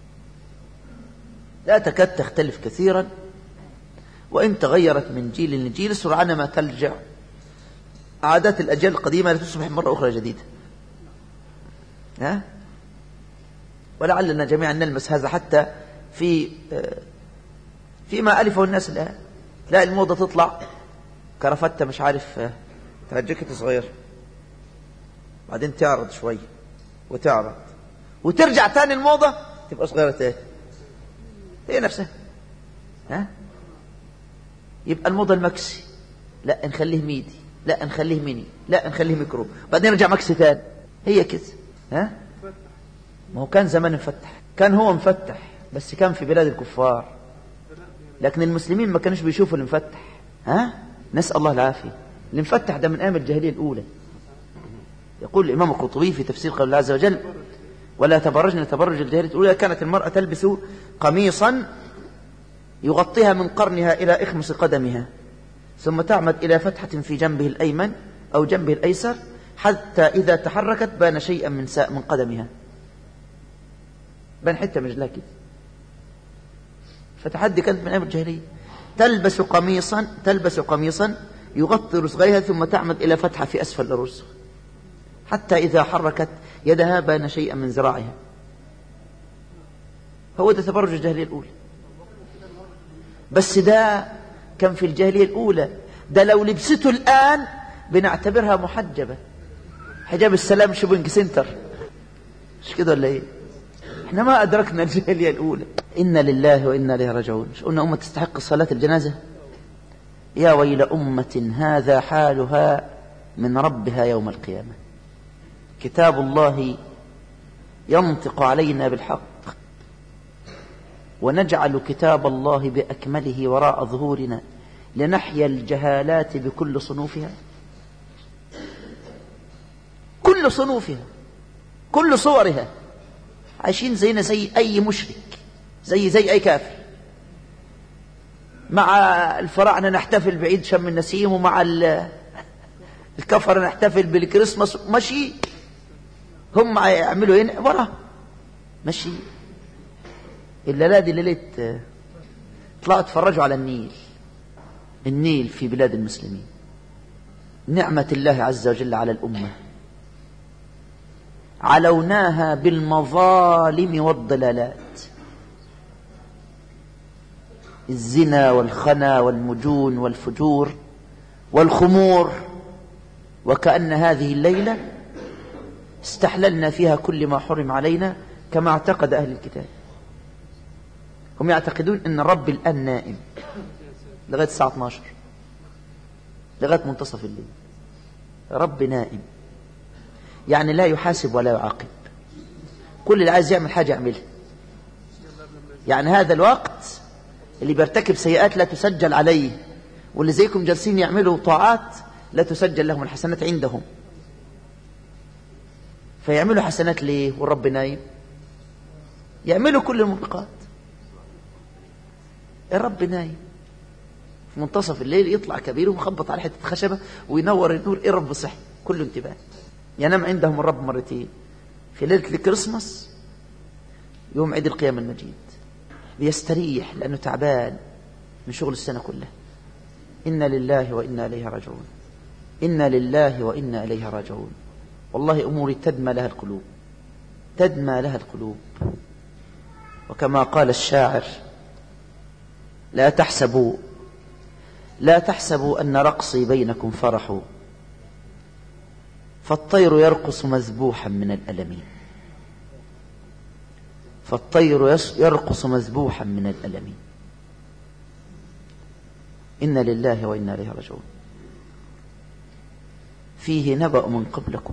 لا تكاد تختلف كثيرا. وإن تغيرت من جيل لجيل سرعان ما ترجع عادات الأجيال القديمة لتصبح مرة أخرى جديدة. ولعلنا جميعا نلمس هذا حتى فيما ألفه الناس الآن. تلاقي الموضة تطلع كرفتة مش عارف تهجكت صغير، بعدين تعرض شوي وتعرض وترجع تاني الموضة تبقى صغيرة تاني، هي نفسها. ها؟ يبقى الموضة المكسي، لا نخليه ميدي، لا نخليه ميني، لا نخليه ميكرو، بعدين نرجع مكسي تاني، هي كده. ها؟ ما هو كان زمان مفتح، كان هو مفتح بس كان في بلاد الكفار، لكن المسلمين ما كانوش بيشوفوا المفتح. ها؟ نسأل الله العافية. المفتح ده من أيام الجاهلية الأولى. يقول الإمام القرطبي في تفسير قول الله عز وجل: ولا تبرجن تبرج الجاهلية الأولى، كانت المرأة تلبس قميصا يغطيها من قرنها إلى إخمص قدمها، ثم تعمد إلى فتحة في جنبه الأيمن أو جنبه الأيسر، حتى إذا تحركت بان شيئا من قدمها، بان حتة من رجلها كده. فتحدي كانت من أيام الجاهلية، تلبس قميصا يغطي رسغيها، ثم تعمد إلى فتحة في أسفل الرسغ، حتى إذا حركت يدها بان شيئا من ذراعها. هو ده تبرج الجاهلية الأولى. بس ده كان في الجاهلية الأولى، ده لو لبسته الآن بنعتبرها محجبة، حجاب السلام شوبينج سنتر، مش كده ولا ايه؟ احنا ما أدركنا الجاهلية الأولى. إنا لله وإنا إليه راجعون. مش قلنا أمة تستحق صلاة الجنازة؟ يا ويل أمة هذا حالها من ربها يوم القيامة. كتاب الله ينطق علينا بالحق، ونجعل كتاب الله بأكمله وراء ظهورنا لنحيا الجهالات بكل صنوفها، كل صنوفها، كل صورها، عايشين زينا زي أي مشرك، زي أي كافر. مع الفراعنة نحتفل بعيد شم النسيم، ومع الكفر نحتفل بالكريسماس، ماشي. هم يعملوا هنا ورا ماشي. الليلة دي ليلة طلعوا اتفرجوا على النيل في بلاد المسلمين، نعمة الله عز وجل على الأمة، علوناها بالمظالم والضلالات، الزنا والخنا والمجون والفجور والخمور، وكأن هذه الليلة استحللنا فيها كل ما حرم علينا، كما اعتقد أهل الكتاب. هم يعتقدون أن الرب الآن نائم لغاية الساعة 12 لغاية منتصف الليل. رب نائم، يعني لا يحاسب ولا يعاقب، كل اللي عايز يعمل حاجة يعملها. يعني هذا الوقت اللي بيرتكب سيئات لا تسجل عليه، واللي زيكم جالسين يعملوا طاعات لا تسجل لهم الحسنات عندهم، فيعملوا حسنات ليه والرب نايم؟ يعملوا كل الموبقات، الرب نايم. في منتصف الليل يطلع كبير ومخبط على حتة خشبة وينور النور، ايه رب صحي، كله انتباه. ينام عندهم الرب مرتين، في ليلة الكريسماس يوم عيد القيامة المجيد، بيستريح لأنه تعبان من شغل السنة كلها. إنا لله وإنا إليه راجعون، إنا لله وإنا إليه راجعون. والله أموري تدمى لها القلوب، تدمى لها القلوب. وكما قال الشاعر: لا تحسبوا أن رقصي بينكم فرح، فالطير يرقص مذبوحا من الألم، فالطير يرقص مذبوحا من الألم. إنا لله وإنا إليه راجعون. فيه نبأ من قبلكم،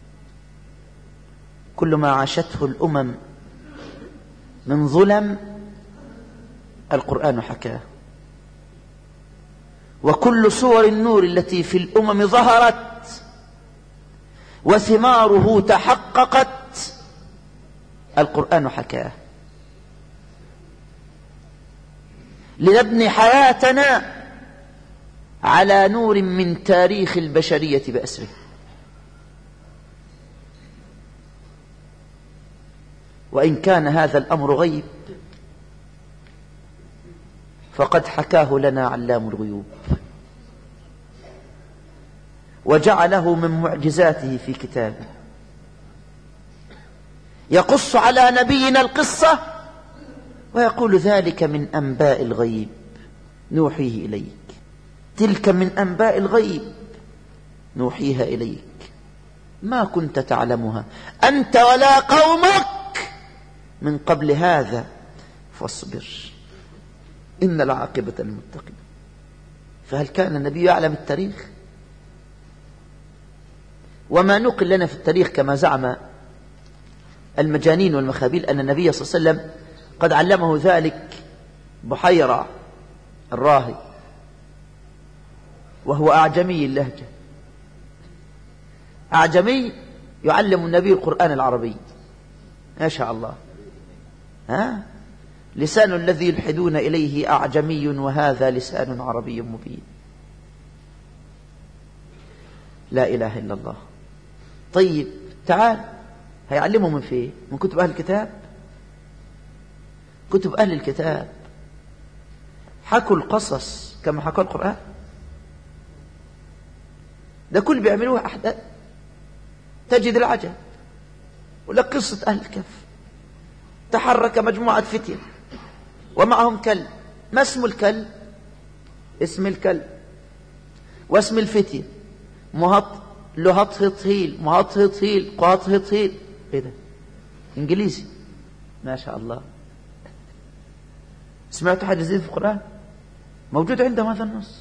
كل ما عاشته الأمم من ظلم القرآن حكاه، وكل صور النور التي في الأمم ظهرت وثماره تحققت القرآن حكاه. لنبني حياتنا على نور من تاريخ البشرية بأسره. وإن كان هذا الأمر غيب فقد حكاه لنا علام الغيوب، وجعله من معجزاته في كتابه، يقص على نبينا القصة ويقول: ذلك من أنباء الغيب نوحيه إليك. تلك من أنباء الغيب نوحيها إليك ما كنت تعلمها أنت ولا قومك من قبل هذا فاصبر إن العاقبة للمتقين. فهل كان النبي يعلم التاريخ؟ وما نقل لنا في التاريخ كما زعم المجانين والمخابيل أن النبي صلى الله عليه وسلم قد علمه ذلك بحيرة الراهب وهو أعجمي اللهجة، أعجمي يعلم النبي القرآن العربي ما شاء الله. لسان الذي يلحدون إليه أعجمي وهذا لسان عربي مبين. لا إله إلا الله. طيب تعال، هيعلمه من فين؟ من كتب أهل الكتاب. كتب أهل الكتاب حكوا القصص كما حكى القرآن. ده كل بيعملوها أحداث تجد العجب. ولا قصة أهل الكهف، تحرك مجموعة فتية ومعهم كلب. ما اسم الكلب؟ اسم الكلب واسم الفتية مهط لهط هطهيل مهط هطهيل قهط هطهيل. ايه ده؟ انجليزي ما شاء الله. سمعتوا حاجة زي في القرآن؟ موجود عندهم هذا النص.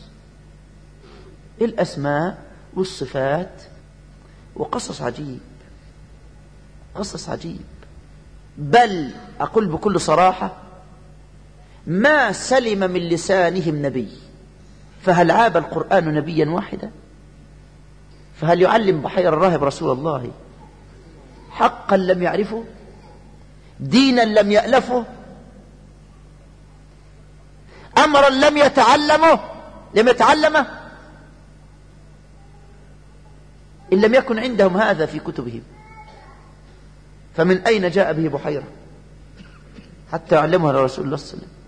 الأسماء والصفات وقصص عجيب، قصص عجيب. بل أقول بكل صراحة ما سلم من لسانهم نبي. فهل عاب القرآن نبيا واحدا؟ فهل يعلم بحير الراهب رسول الله حقا لم يعرفه، دينا لم يألفه، أمرا لم يتعلمه إن لم يكن عندهم هذا في كتبهم؟ فمن أين جاء به بحيرة حتى يعلمها لرسول الله صلى الله عليه وسلم؟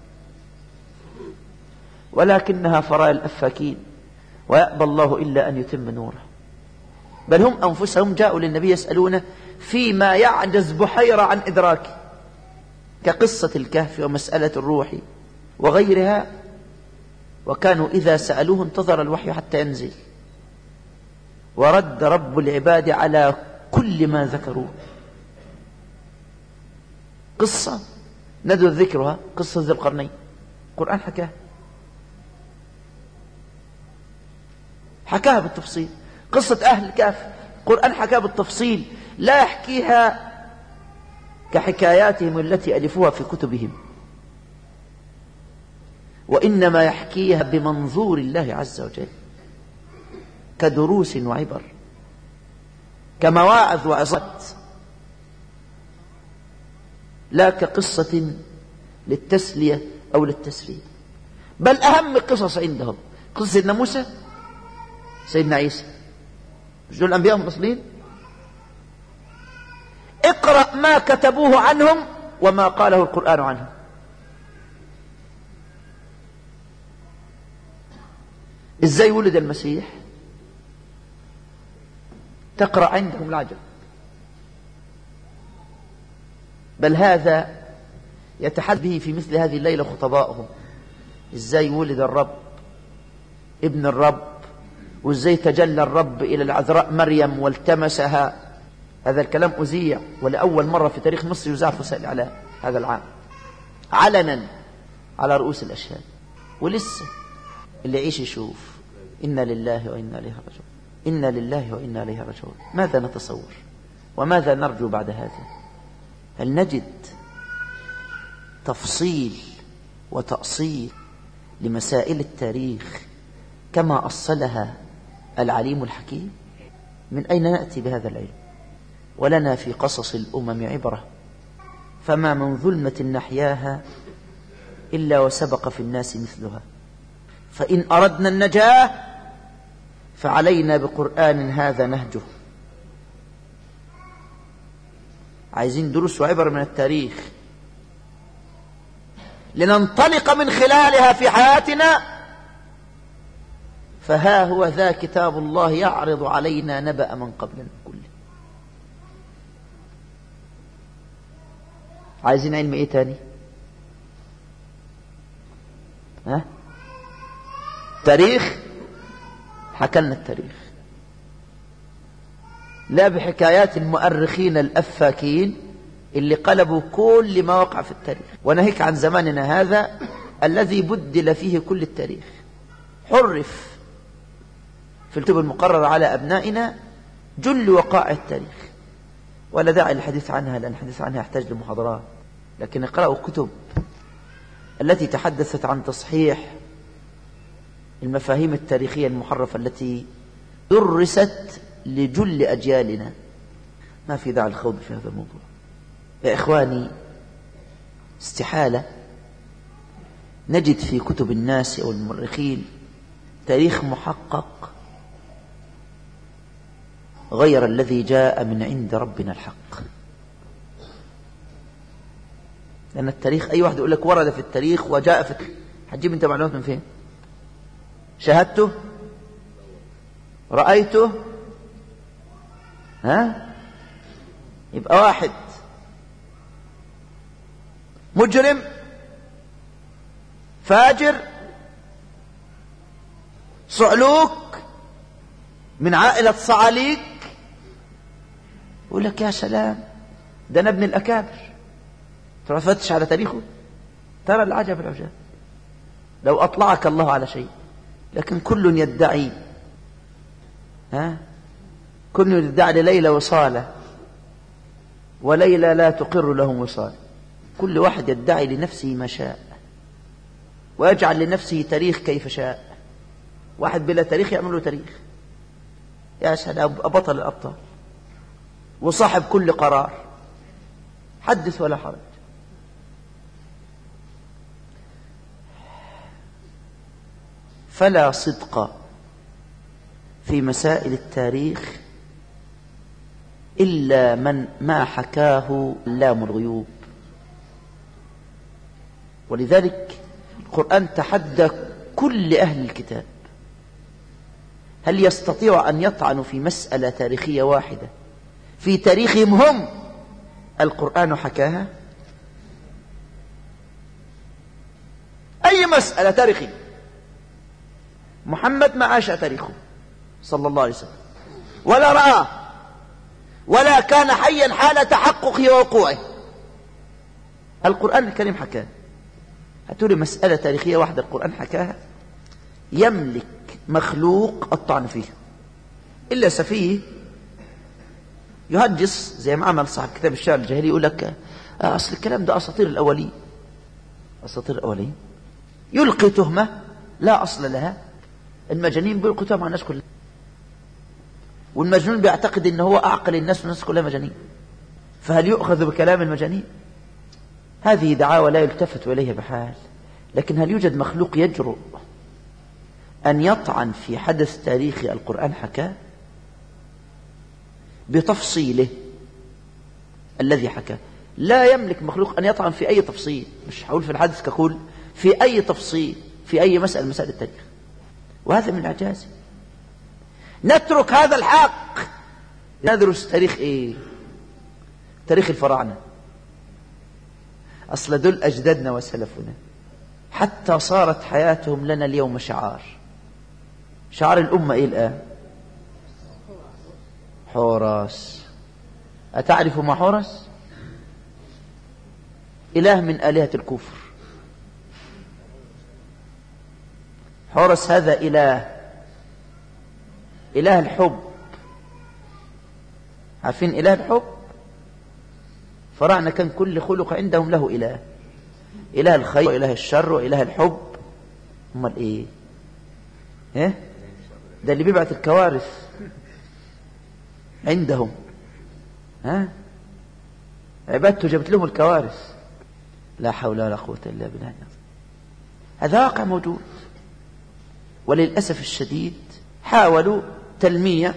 ولكنها فراء الأفاكين ويأبى الله إلا أن يتم نوره. بل هم أنفسهم جاءوا للنبي يسألونه فيما يعجز بحيرة عن إدراكه، كقصة الكهف ومسألة الروح وغيرها. وكانوا إذا سألوه انتظر الوحي حتى ينزل، ورد رب العباد على كل ما ذكروه. قصة ندر ذكرها قصة ذي القرنين، القرآن حكاها بالتفصيل. قصة أهل الكهف القرآن حكاها بالتفصيل، لا يحكيها كحكاياتهم التي ألفوها في كتبهم، وإنما يحكيها بمنظور الله عز وجل، كدروس وعبر، كمواعظ وعظات، لا كقصة للتسلية أو للتسلية. بل أهم قصص عندهم قصة سيدنا موسى، سيدنا عيسى، مش دول الأنبياء المرسلين؟ اقرأ ما كتبوه عنهم وما قاله القرآن عنهم. إزاي ولد المسيح؟ تقرأ عندهم العجب. بل هذا يتحدث به في مثل هذه الليلة خطبائهم. إزاي ولد الرب ابن الرب، وإزاي تجلى الرب إلى العذراء مريم والتمسها. هذا الكلام أذيع ولأول مرة في تاريخ مصر يذاع في وسائل الإعلام هذا العام علنا على رؤوس الأشهاد. ولسه اللي يعيش يشوف. إنا لله وإنا إليه راجعون، إنا لله وإنا إليه راجعون. ماذا نتصور وماذا نرجو بعد هذا؟ هل نجد تفصيل وتأصيل لمسائل التاريخ كما أصلها العليم الحكيم؟ من أين نأتي بهذا العلم؟ ولنا في قصص الأمم عبرة، فما من ظلمة نحياها إلا وسبق في الناس مثلها. فإن أردنا النجاة فعلينا بقرآن هذا نهجه. عايزين دروس وعبر من التاريخ لننطلق من خلالها في حياتنا. فها هو ذا كتاب الله يعرض علينا نبأ من قبلنا كله. عايزين علم ايه تاني؟ تاريخ، حكلنا التاريخ. لا بحكايات المؤرخين الأفاكين اللي قلبوا كل ما وقع في التاريخ. وناهيك عن زماننا هذا الذي بدل فيه كل التاريخ، حرف في الكتب المقررة على أبنائنا جل وقائع التاريخ، ولا داعي للحديث عنها، لأن الحديث عنها يحتاج لمحاضرات. لكن اقرأوا الكتب التي تحدثت عن تصحيح المفاهيم التاريخية المحرفة التي درست لجل أجيالنا. ما في داعي الخوض في هذا الموضوع يا إخواني. استحالة نجد في كتب الناس أو المؤرخين تاريخ محقق غير الذي جاء من عند ربنا الحق. لأن التاريخ أي واحد يقول لك ورد في التاريخ وجاء في التاريخ، هتجيب أنت معلومات من فين؟ شاهدته؟ رأيته؟ يبقى واحد مجرم فاجر صعلوك من عائلة صعاليك، يقول لك يا سلام ده أنا ابن الأكابر. ترى فتش على تاريخه ترى العجب العجاب لو أطلعك الله على شيء. لكن كل يدعي كل يدعي لليلى وصالة، وليلى لا تقر لهم وصال. كل واحد يدعي لنفسه ما شاء ويجعل لنفسه تاريخ كيف شاء. واحد بلا تاريخ يعمل له تاريخ. يا سلام بطل الأبطال وصاحب كل قرار، حدث ولا حرج. فلا صدق في مسائل التاريخ إلا من ما حكاه علام الغيوب. ولذلك القرآن تحدى كل أهل الكتاب، هل يستطيع أن يطعنوا في مسألة تاريخية واحدة في تاريخهم هم القرآن حكاها؟ أي مسألة تاريخية محمد ما عاش تاريخه صلى الله عليه وسلم ولا رآه ولا كان حيا حال تحققه ووقوعه، القرآن الكريم حكاه. هاتولي مسألة تاريخية واحدة القرآن حكاها يملك مخلوق الطعن فيه إلا سفيه يهجس زي ما عمل صاحب كتاب الشعر الجاهلي، يقول لك أصل الكلام ده أساطير الأولين. أساطير الأولين يلقي تهمة لا أصل لها. المجانين بيلقوا تهمة على الناس كلها، والمجنون بيعتقد إن هو أعقل الناس والناس كلها مجانين، فهل يؤخذ بكلام المجانين؟ هذه دعاوى لا يلتفت إليها بحال. لكن هل يوجد مخلوق يجرؤ أن يطعن في حدث تاريخي القرآن حكاه بتفصيله الذي حكاه؟ لا يملك مخلوق أن يطعن في أي تفصيل، مش هقول في الحدث كقول، في أي تفصيل في أي مسألة مسائل التاريخ. وهذا من إعجازه. نترك هذا الحق ندرس تاريخ إيه؟ تاريخ الفراعنة. أصل دول أجدادنا وسلفنا، حتى صارت حياتهم لنا اليوم شعار. شعار الأمة إيه الآن؟ حورس. أتعرف ما حورس؟ إله من آلهة الكفر. حورس هذا إله الحب. عارفين إله الحب؟ فراعنة كان كل خلق عندهم له إله، إله الخير وإله الشر وإله الحب. امال إيه؟ ده اللي بيبعت الكوارث عندهم. عبادته جابت لهم الكوارث. لا حول ولا قوة إلا بالله. هذا واقع موجود. وللأسف الشديد حاولوا تلميع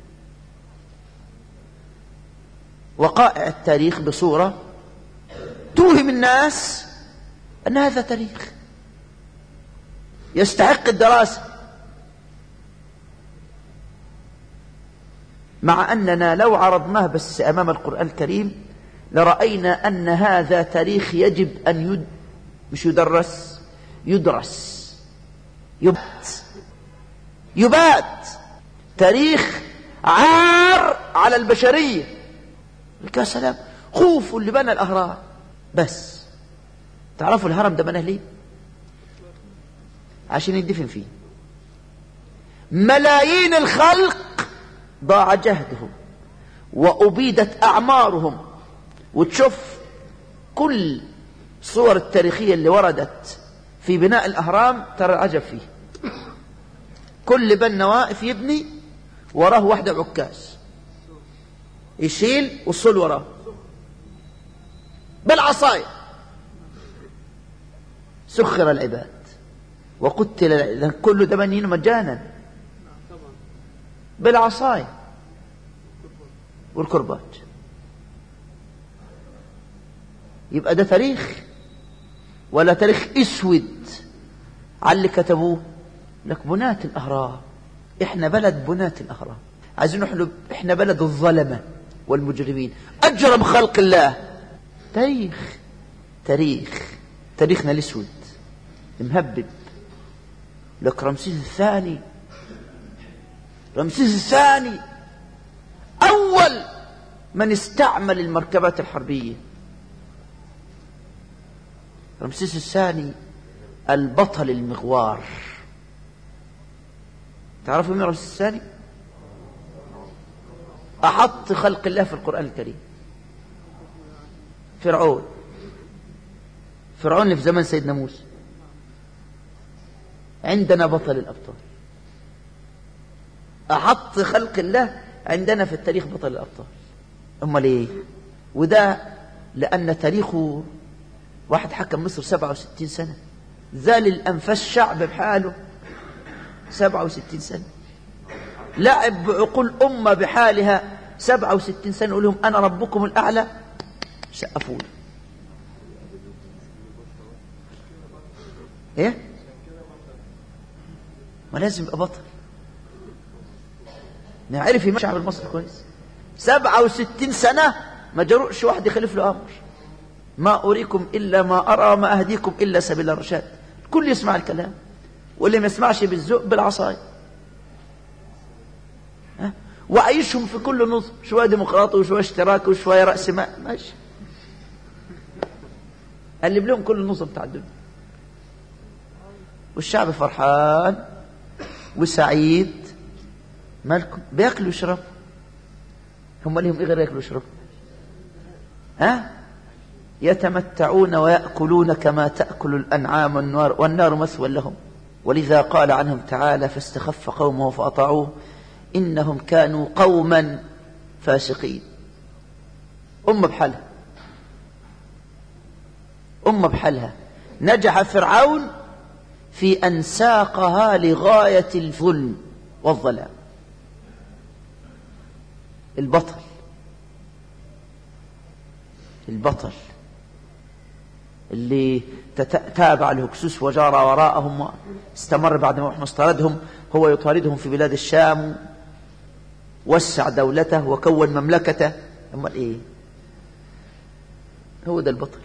وقائع التاريخ بصورة توهم الناس أن هذا تاريخ يستحق الدراسة، مع أننا لو عرضناه بس أمام القرآن الكريم لرأينا أن هذا تاريخ يجب أن مش يدرس، يدرس، يبات. تاريخ عار على البشرية. يا سلام، خوفوا اللي بنى الأهرام. بس تعرفوا الهرم ده بناه ليه؟ عشان يدفن فيه. ملايين الخلق ضاع جهدهم وأبيدت أعمارهم. وتشوف كل الصور التاريخية اللي وردت في بناء الأهرام ترى العجب فيه. كل بنا واقف يبني وراه واحدة عكاز يشيل والصل وراه بالعصاية. سخر العباد وقتل كل ده بنين مجانا بالعصاية والكرباج. يبقى ده تاريخ ولا تاريخ اسود على اللي كتبوه لك؟ بناة الأهرام. احنا بلد بناة الأهرام. عايزين نحلب، احنا بلد الظلمة والمجرمين، أجرم خلق الله. تاريخنا الاسود مهبب. لك رمسيس الثاني أول من استعمل المركبات الحربية. رمسيس الثاني البطل المغوار. تعرفوا مين رمسيس الثاني؟ أحط خلق الله في القرآن الكريم. فرعون اللي في زمن سيدنا موسى. عندنا بطل الأبطال. أحط خلق الله عندنا في التاريخ بطل الأبطال. أمال إيه؟ وده لأن تاريخه واحد حكم مصر 67 سنة، ذال الأنفاس شعب بحاله 67 سنة، لعب بعقول أمة بحالها 67 سنة، يقول لهم أنا ربكم الأعلى، سقفوا له. إيه؟ ما لازم يبقى بطل. نعرف يمشي الشعب المصري كويس. 67 سنة ما جرؤش واحد يخلف له أمر. ما أريكم إلا ما أرى، ما أهديكم إلا سبيل الرشاد. الكل يسمع الكلام، واللي ما يسمعش بالذوق بالعصاية. وعيشهم في كل نظم، شوية ديمقراطي وشوية اشتراكي وشوية رأس مال، ماشي. قلب لهم كل النظم بتاع الدنيا، والشعب فرحان وسعيد. مالكم؟ بياكلوا ويشربوا. هم لهم ايه غير ياكلوا ويشربوا؟ يتمتعون ويأكلون كما تأكل الأنعام والنار مثوى لهم. ولذا قال عنهم تعالى: فاستخف قومه فأطاعوه إنهم كانوا قوما فاسقين. أمة بحالها نجح فرعون في أن ساقها لغاية الظلم والظلام. البطل اللي تابع الهكسوس وجار وراءهم واستمر بعد ما اصطردهم، هو يطاردهم في بلاد الشام، وسع دولته وكون مملكته. أمال إيه؟ هو ده البطل.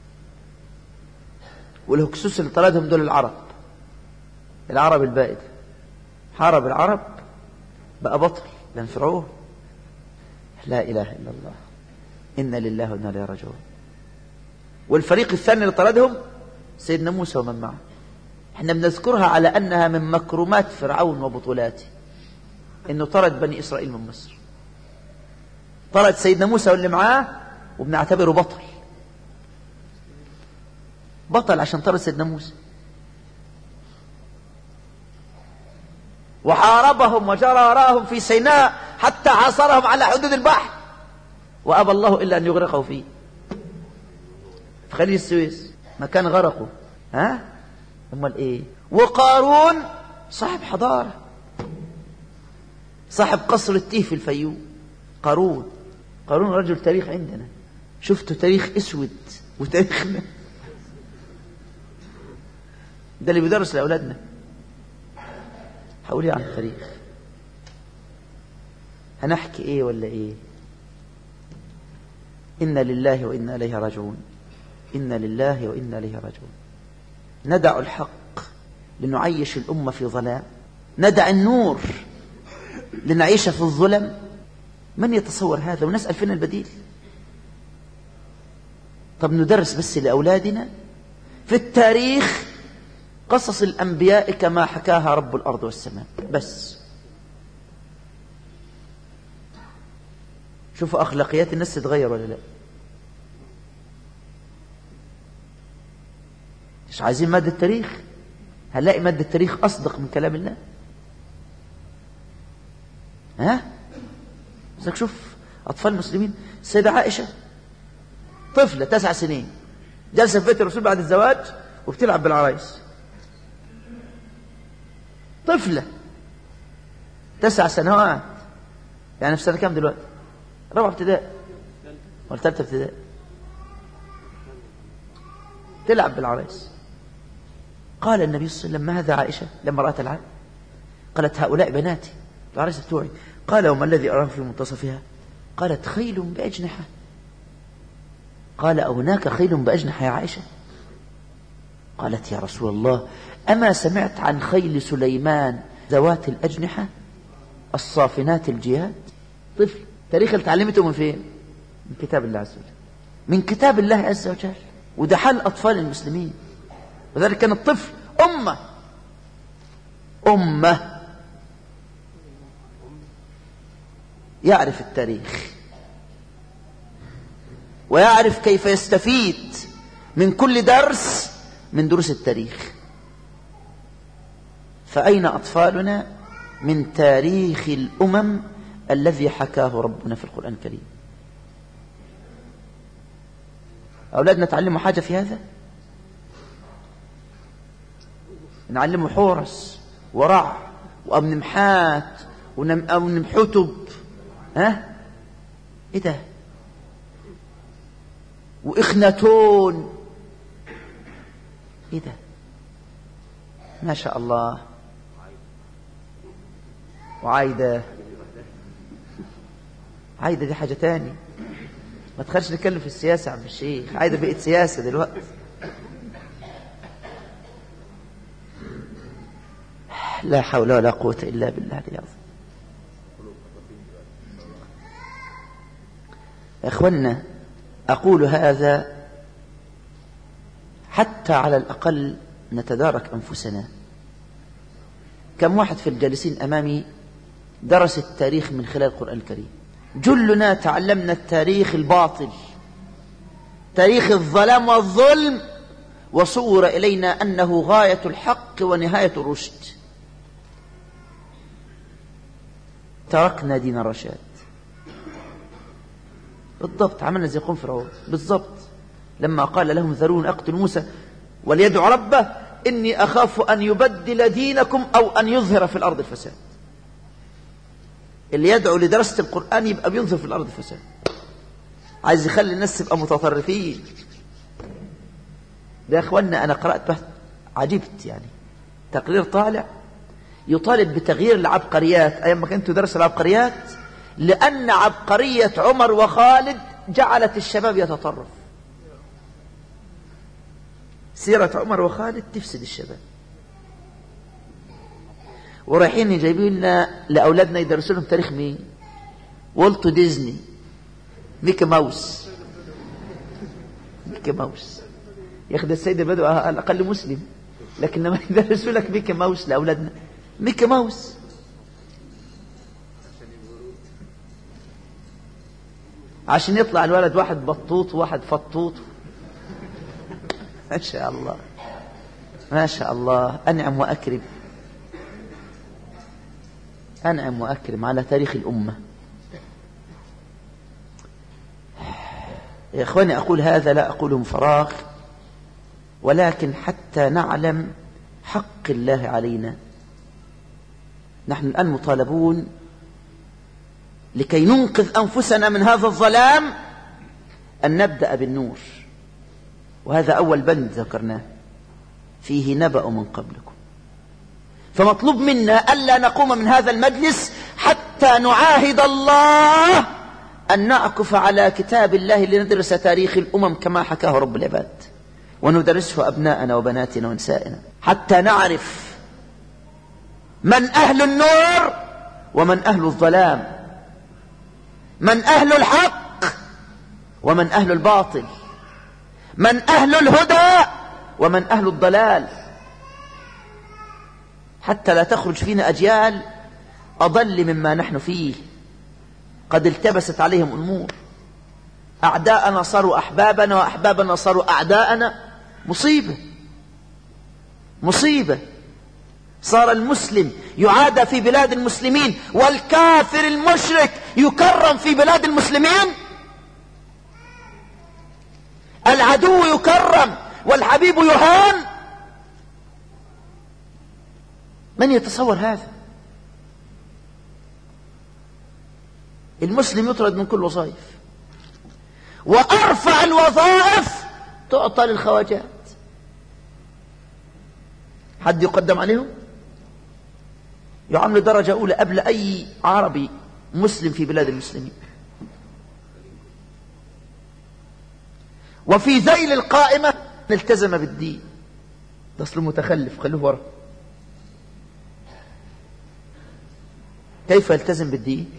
والهكسوس اللي طردهم دول العرب البائد، حارب العرب بقى بطل. لأن فرعون لا إله إلا الله، إنا لله وإنا إليه راجعون. والفريق الثاني اللي طردهم سيدنا موسى ومن معه. احنا بنذكرها على أنها من مكرمات فرعون وبطولاته، إنه طرد بني إسرائيل من مصر. طرد سيدنا موسى واللي معاه، وبنعتبره بطل عشان طرد سيدنا موسى. وحاربهم وجرى وراءهم في سيناء حتى عاصرهم على حدود البحر، وأبى الله إلا أن يغرقوا فيه. في خليج السويس مكان غرقوا. أمال إيه؟ وقارون صاحب حضارة، صاحب قصر التيه في الفيوم. قارون رجل تاريخ عندنا. شفتوا تاريخ اسود وتاريخنا ده اللي بيدرس لأولادنا. حولي عن التاريخ، هنحكي ايه ولا ايه؟ إنا لله وإنا إليه راجعون. إنا لله وإنا إليه راجعون. ندع الحق لنعيش الأمة في ظلام، ندع النور لنعيش في الظلم؟ من يتصور هذا؟ ونسأل فين البديل؟ طب ندرس بس لأولادنا في التاريخ قصص الأنبياء كما حكاها رب الأرض والسماء بس. شوفوا أخلاقيات الناس تتغير ولا لا؟ مش عايزين مادة التاريخ؟ هنلاقي مادة التاريخ أصدق من كلام الله. ها؟ بس شوف أطفال المسلمين، السيدة عائشة طفلة 9 سنين جالسة في بيت الرسول بعد الزواج وبتلعب بالعرايس. طفلة 9 سنوات، يعني في سنة كام دلوقتي؟ 4 ابتدائي ولا 3 ابتدائي، تلعب بالعرايس. قال النبي صلى الله عليه وسلم: ما هذا عائشة؟ لما رأت العاب قالت: هؤلاء بناتي العرايس بتوعي. قال: وما الذي أراه في منتصفها؟ قالت: خيل بأجنحة. قال: أهناك خيل بأجنحة يا عائشة؟ قالت: يا رسول الله، أما سمعت عن خيل سليمان ذوات الأجنحة الصافنات الجياد؟ طفل، تاريخ اللي تعلمته من فين؟ من كتاب الله عز وجل، من كتاب الله عز وجل. وده حال أطفال المسلمين. وذلك كان الطفل أمة يعرف التاريخ ويعرف كيف يستفيد من كل درس من دروس التاريخ. فأين أطفالنا من تاريخ الأمم الذي حكاه ربنا في القرآن الكريم؟ أولادنا تعلموا حاجة في هذا؟ نعلموا حورس ورع وأمنمحات ونمحتب، ها؟ إيه ده؟ وإخناتون، إيه ده؟ ما شاء الله. وعايدة دي حاجة تاني. ما تخلش نتكلم في السياسة عم الشيخ، عايدة بقت سياسة دلوقتي. لا حول ولا قوة إلا بالله العظيم. يا إخوانا، أقول هذا حتى على الأقل نتدارك أنفسنا. كم واحد في الجالسين أمامي درس التاريخ من خلال القرآن الكريم؟ جلنا تعلمنا التاريخ الباطل، تاريخ الظلام والظلم، وصور إلينا أنه غاية الحق ونهاية الرشد. تركنا دين الرشاد بالضبط. عملنا زي قوم فرعون بالضبط لما قال لهم: ذرون أقتل موسى وليدعو ربه إني أخاف أن يبدل دينكم أو أن يظهر في الأرض الفساد. اللي يدعو لدراسة القرآن يبقى بينظر في الأرض الفساد، عايز يخلي الناس تبقى متطرفين. ده يا أخوانا أنا قرأت بحث عجبت، يعني تقرير طالع يطالب بتغيير العبقريات أيام ما كنت تدرس العبقريات، لأن عبقرية عمر وخالد جعلت الشباب يتطرف. سيرة عمر وخالد تفسد الشباب. ورايحين جايبين لنا لأولادنا يدرسوا لهم تاريخ مين؟ والت ديزني، ميكي ماوس. ميكي ماوس ياخد السيد البدو على الأقل مسلم، لكن لما يدرسوا لك ميكي ماوس لأولادنا، ميكي ماوس عشان يطلع الولد واحد بطوط وواحد فطوط. ما شاء الله ما شاء الله. أنعم وأكرم، أنعم وأكرم على تاريخ الأمة. يا إخواني، أقول هذا لا أقوله من فراغ، ولكن حتى نعلم حق الله علينا. نحن الآن مطالبون لكي ننقذ أنفسنا من هذا الظلام أن نبدأ بالنور، وهذا أول بند ذكرناه، فيه نبأ من قبلكم. فمطلوب منا ألا نقوم من هذا المجلس حتى نعاهد الله أن نعكف على كتاب الله لندرس تاريخ الأمم كما حكاه رب العباد، وندرسه أبناءنا وبناتنا ونسائنا، حتى نعرف من أهل النور ومن أهل الظلام، من أهل الحق ومن أهل الباطل، من أهل الهدى ومن أهل الضلال، حتى لا تخرج فينا أجيال أضل مما نحن فيه. قد التبست عليهم الأمور، أعداءنا صاروا أحبابنا وأحبابنا صاروا أعداءنا. مصيبة مصيبة. صار المسلم يعادى في بلاد المسلمين والكافر المشرك يكرم في بلاد المسلمين. العدو يكرم والحبيب يهان. من يتصور هذا؟ المسلم يطرد من كل وظائف، وأرفع الوظائف تعطى للخواجات. حد يقدم عليهم؟ يعمل درجة أولى قبل أي عربي مسلم في بلاد المسلمين. وفي ذيل القائمة التزم بالدين. ده أصله متخلف، خلوه ورا. كيف يلتزم بالدين؟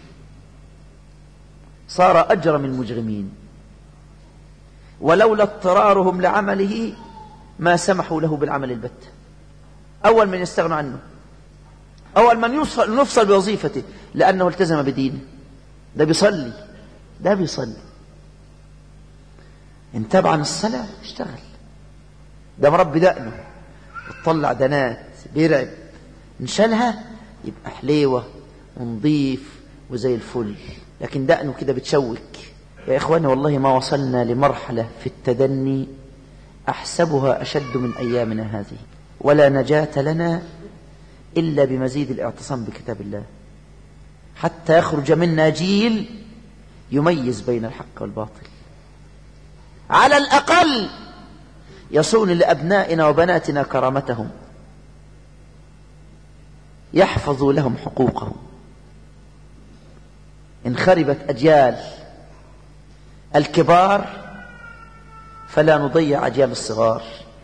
صار أجرم المجرمين، ولولا اضطرارهم لعمله ما سمحوا له بالعمل البتة. أول من يستغنى عنه، أول من يفصل بوظيفته لأنه التزم بدينه. ده بيصلي، ده بيصلي، انتب عن الصلاة اشتغل. ده مربي دقنه بتطلع دنات بيرعب، انشالها يبقى حليوة ونضيف وزي الفل، لكن دقنه كده بتشوك. يا إخواني والله ما وصلنا لمرحلة في التدني أحسبها أشد من أيامنا هذه، ولا نجاة لنا إلا بمزيد الاعتصام بكتاب الله، حتى يخرج منا جيل يميز بين الحق والباطل، على الأقل يصون لأبنائنا وبناتنا كرامتهم، يحفظ لهم حقوقهم. إن خربت أجيال الكبار فلا نضيع أجيال الصغار،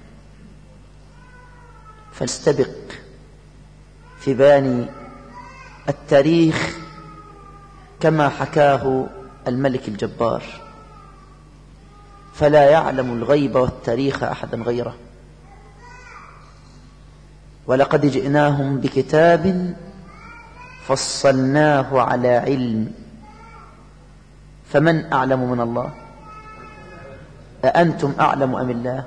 فنستبق في بيان التاريخ كما حكاه الملك الجبار، فلا يعلم الغيب والتاريخ أحدا غيره. ولقد جئناهم بكتاب فصلناه على علم فمن أعلم من الله أأنتم أعلم أم الله.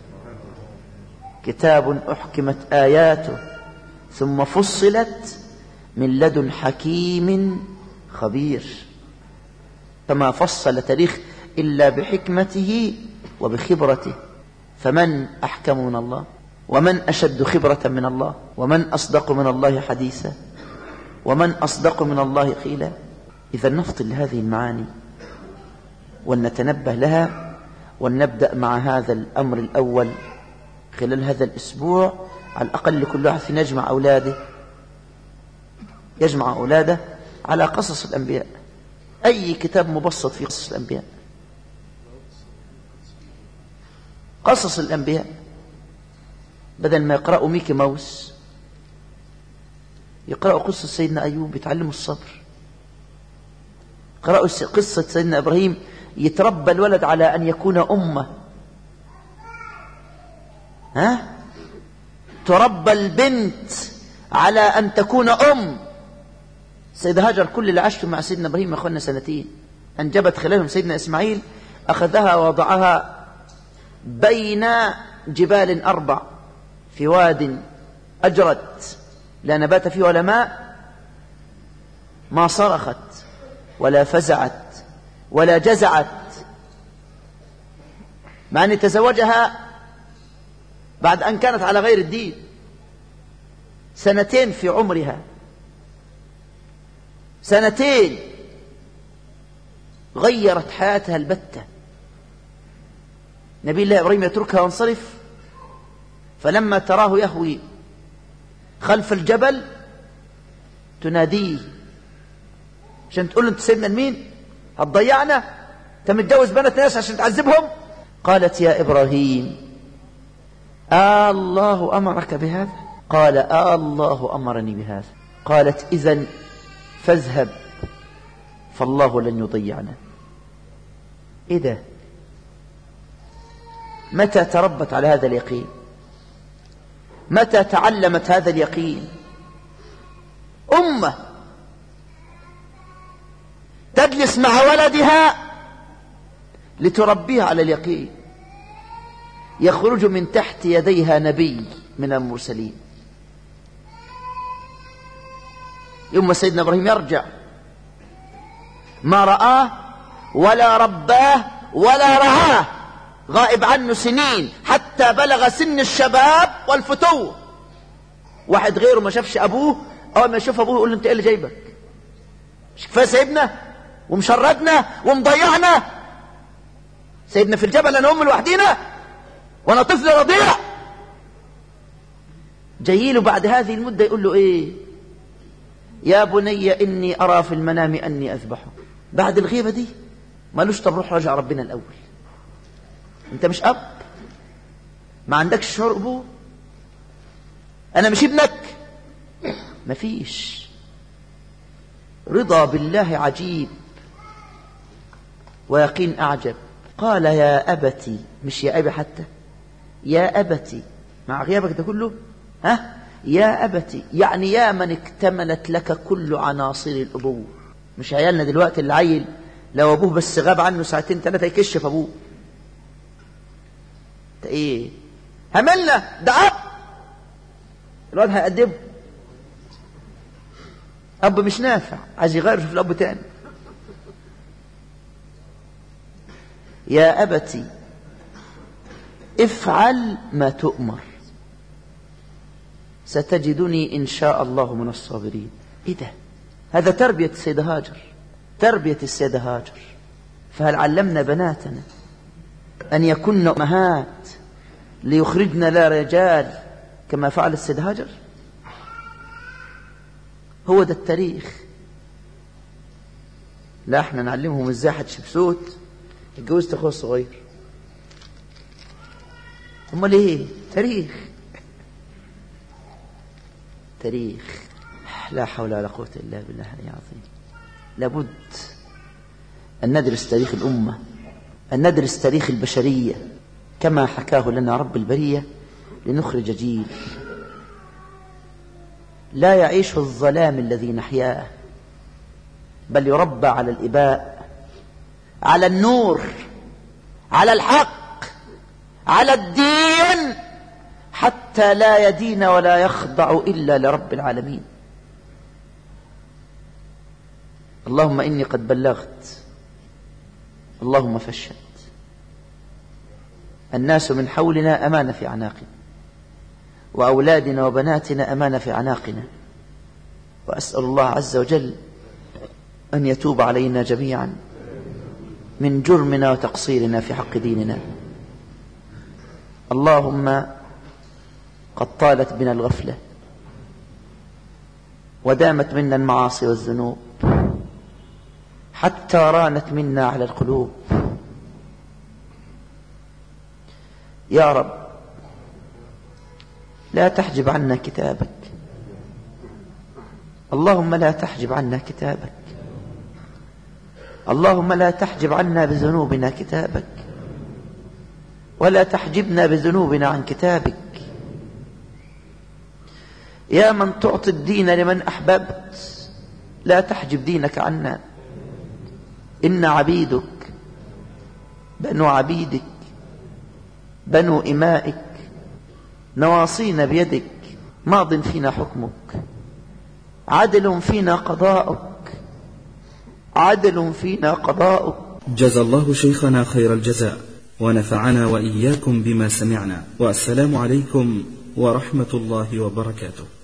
كتاب أحكمت آياته ثم فصلت من لدن حكيم خبير. فما فصل تاريخ إلا بحكمته وبخبرته، فمن أحكم من الله، ومن أشد خبرة من الله، ومن أصدق من الله حديثا، ومن أصدق من الله قيلا. إذا نفطن لهذه المعاني ونتنبه لها، ونبدأ مع هذا الأمر الأول خلال هذا الأسبوع. على الأقل كل واحد فينا يجمع أولاده على قصص الأنبياء، أي كتاب مبسط في قصص الأنبياء، قصص الأنبياء، بدل ما يقرأوا ميكي ماوس يقرأوا قصة سيدنا أيوب يتعلموا الصبر، يقرأوا قصة سيدنا إبراهيم يتربى الولد على أن يكون أمة. تربى البنت على أن تكون أم. سيدة هاجر كل اللي عاشته مع سيدنا إبراهيم يا أخوانا 2 سنين، أنجبت خلالهم سيدنا إسماعيل، أخذها ووضعها بين جبال 4 في واد أجرد لا نبات فيه ولا ماء، ما صرخت ولا فزعت ولا جزعت، مع أن تزوجها بعد أن كانت على غير الدين 2 في عمرها، 2 غيرت حياتها البتة. نبي الله إبراهيم يتركها وانصرف، فلما تراه يهوي خلف الجبل تناديه عشان تقول له انت سيبنا لمين؟ هتضيعنا؟ انت متجوز بنات ناس عشان تعذبهم؟ قالت يا إبراهيم الله أمرك بهذا؟ قال الله أمرني بهذا. قالت إذن فاذهب فالله لن يضيعنا. إيه ده؟ متى تربت على هذا اليقين؟ متى تعلمت هذا اليقين؟ أمة تجلس مع ولدها لتربيها على اليقين، يخرج من تحت يديها نبي من المرسلين. يوم سيدنا إبراهيم يرجع ما رآه ولا رباه ولا رعاه، غائب عنه سنين حتى بلغ سن الشباب والفتوة. واحد غيره ما شافش أبوه، أول ما يشوف أبوه يقول له أنت إيه اللي جايبك؟ مش كفاية سيبنا ومشردنا ومضيعنا؟ سيبنا في الجبل أنا أم لوحدينا وأنا طفل رضيع. جايله بعد هذه المدة يقول له إيه؟ يا بني إني أرى في المنام أني أذبحه. بعد الغيبة دي مالوش طب روح رجع ربنا الأول. أنت مش أب؟ ما عندكش شعور أبوه؟ أنا مش ابنك؟ مفيش. رضا بالله عجيب ويقين أعجب. قال يا أبتي، مش يا أبي حتى، يا أبتي مع غيابك ده كله، ها؟ يا أبتي يعني يا من اكتملت لك كل عناصر الأبوة. مش عيالنا دلوقتي اللي عيل لو أبوه بس غاب عنه ساعتين ثلاثة يكشف أبوه. ده إيه؟ هملنا ده أب، الواد هيقدمه. أب مش نافع، عايز يغير في الأب تاني. يا أبتي افعل ما تؤمر ستجدني إن شاء الله من الصابرين. إيه ده؟ هذا تربية السيدة هاجر، تربية السيدة هاجر. فهل علمنا بناتنا أن يكن أمهات ليخرجن لا رجال كما فعل السيدة هاجر؟ هو ده التاريخ. لا احنا نعلمهم ازاي حتشبسوت اتجوزت اخوه الصغير. امال ايه؟ تاريخ، تاريخ. لا حول ولا قوة الا بالله العلي العظيم. لابد ان ندرس تاريخ الامة، ان ندرس تاريخ البشرية كما حكاه لنا رب البرية، لنخرج جيل لا يعيش في الظلام الذي نحياه، بل يربى على الإباء، على النور، على الحق، على الدين، حتى لا يدين ولا يخضع إلا لرب العالمين. اللهم إني قد بلغت، اللهم فاشهد. الناس من حولنا أمانة في أعناقنا، وأولادنا وبناتنا أمانة في أعناقنا، وأسأل الله عز وجل أن يتوب علينا جميعا من جرمنا وتقصيرنا في حق ديننا. اللهم قد طالت بنا الغفلة ودامت منا المعاصي والذنوب حتى رانت منا على القلوب. يا رب لا تحجب عنا كتابك، اللهم لا تحجب عنا كتابك، اللهم لا تحجب عنا بذنوبنا كتابك، ولا تحجبنا بذنوبنا عن كتابك. يا من تعطي الدين لمن أحببت لا تحجب دينك عنا. إن عبيدك بنو عبيدك بنو إمائك نواصينا بيدك، ماض فينا حكمك، عدل فينا قضاؤك، عدل فينا قضاؤك. جزى الله شيخنا خير الجزاء ونفعنا وإياكم بما سمعنا، والسلام عليكم ورحمة الله وبركاته.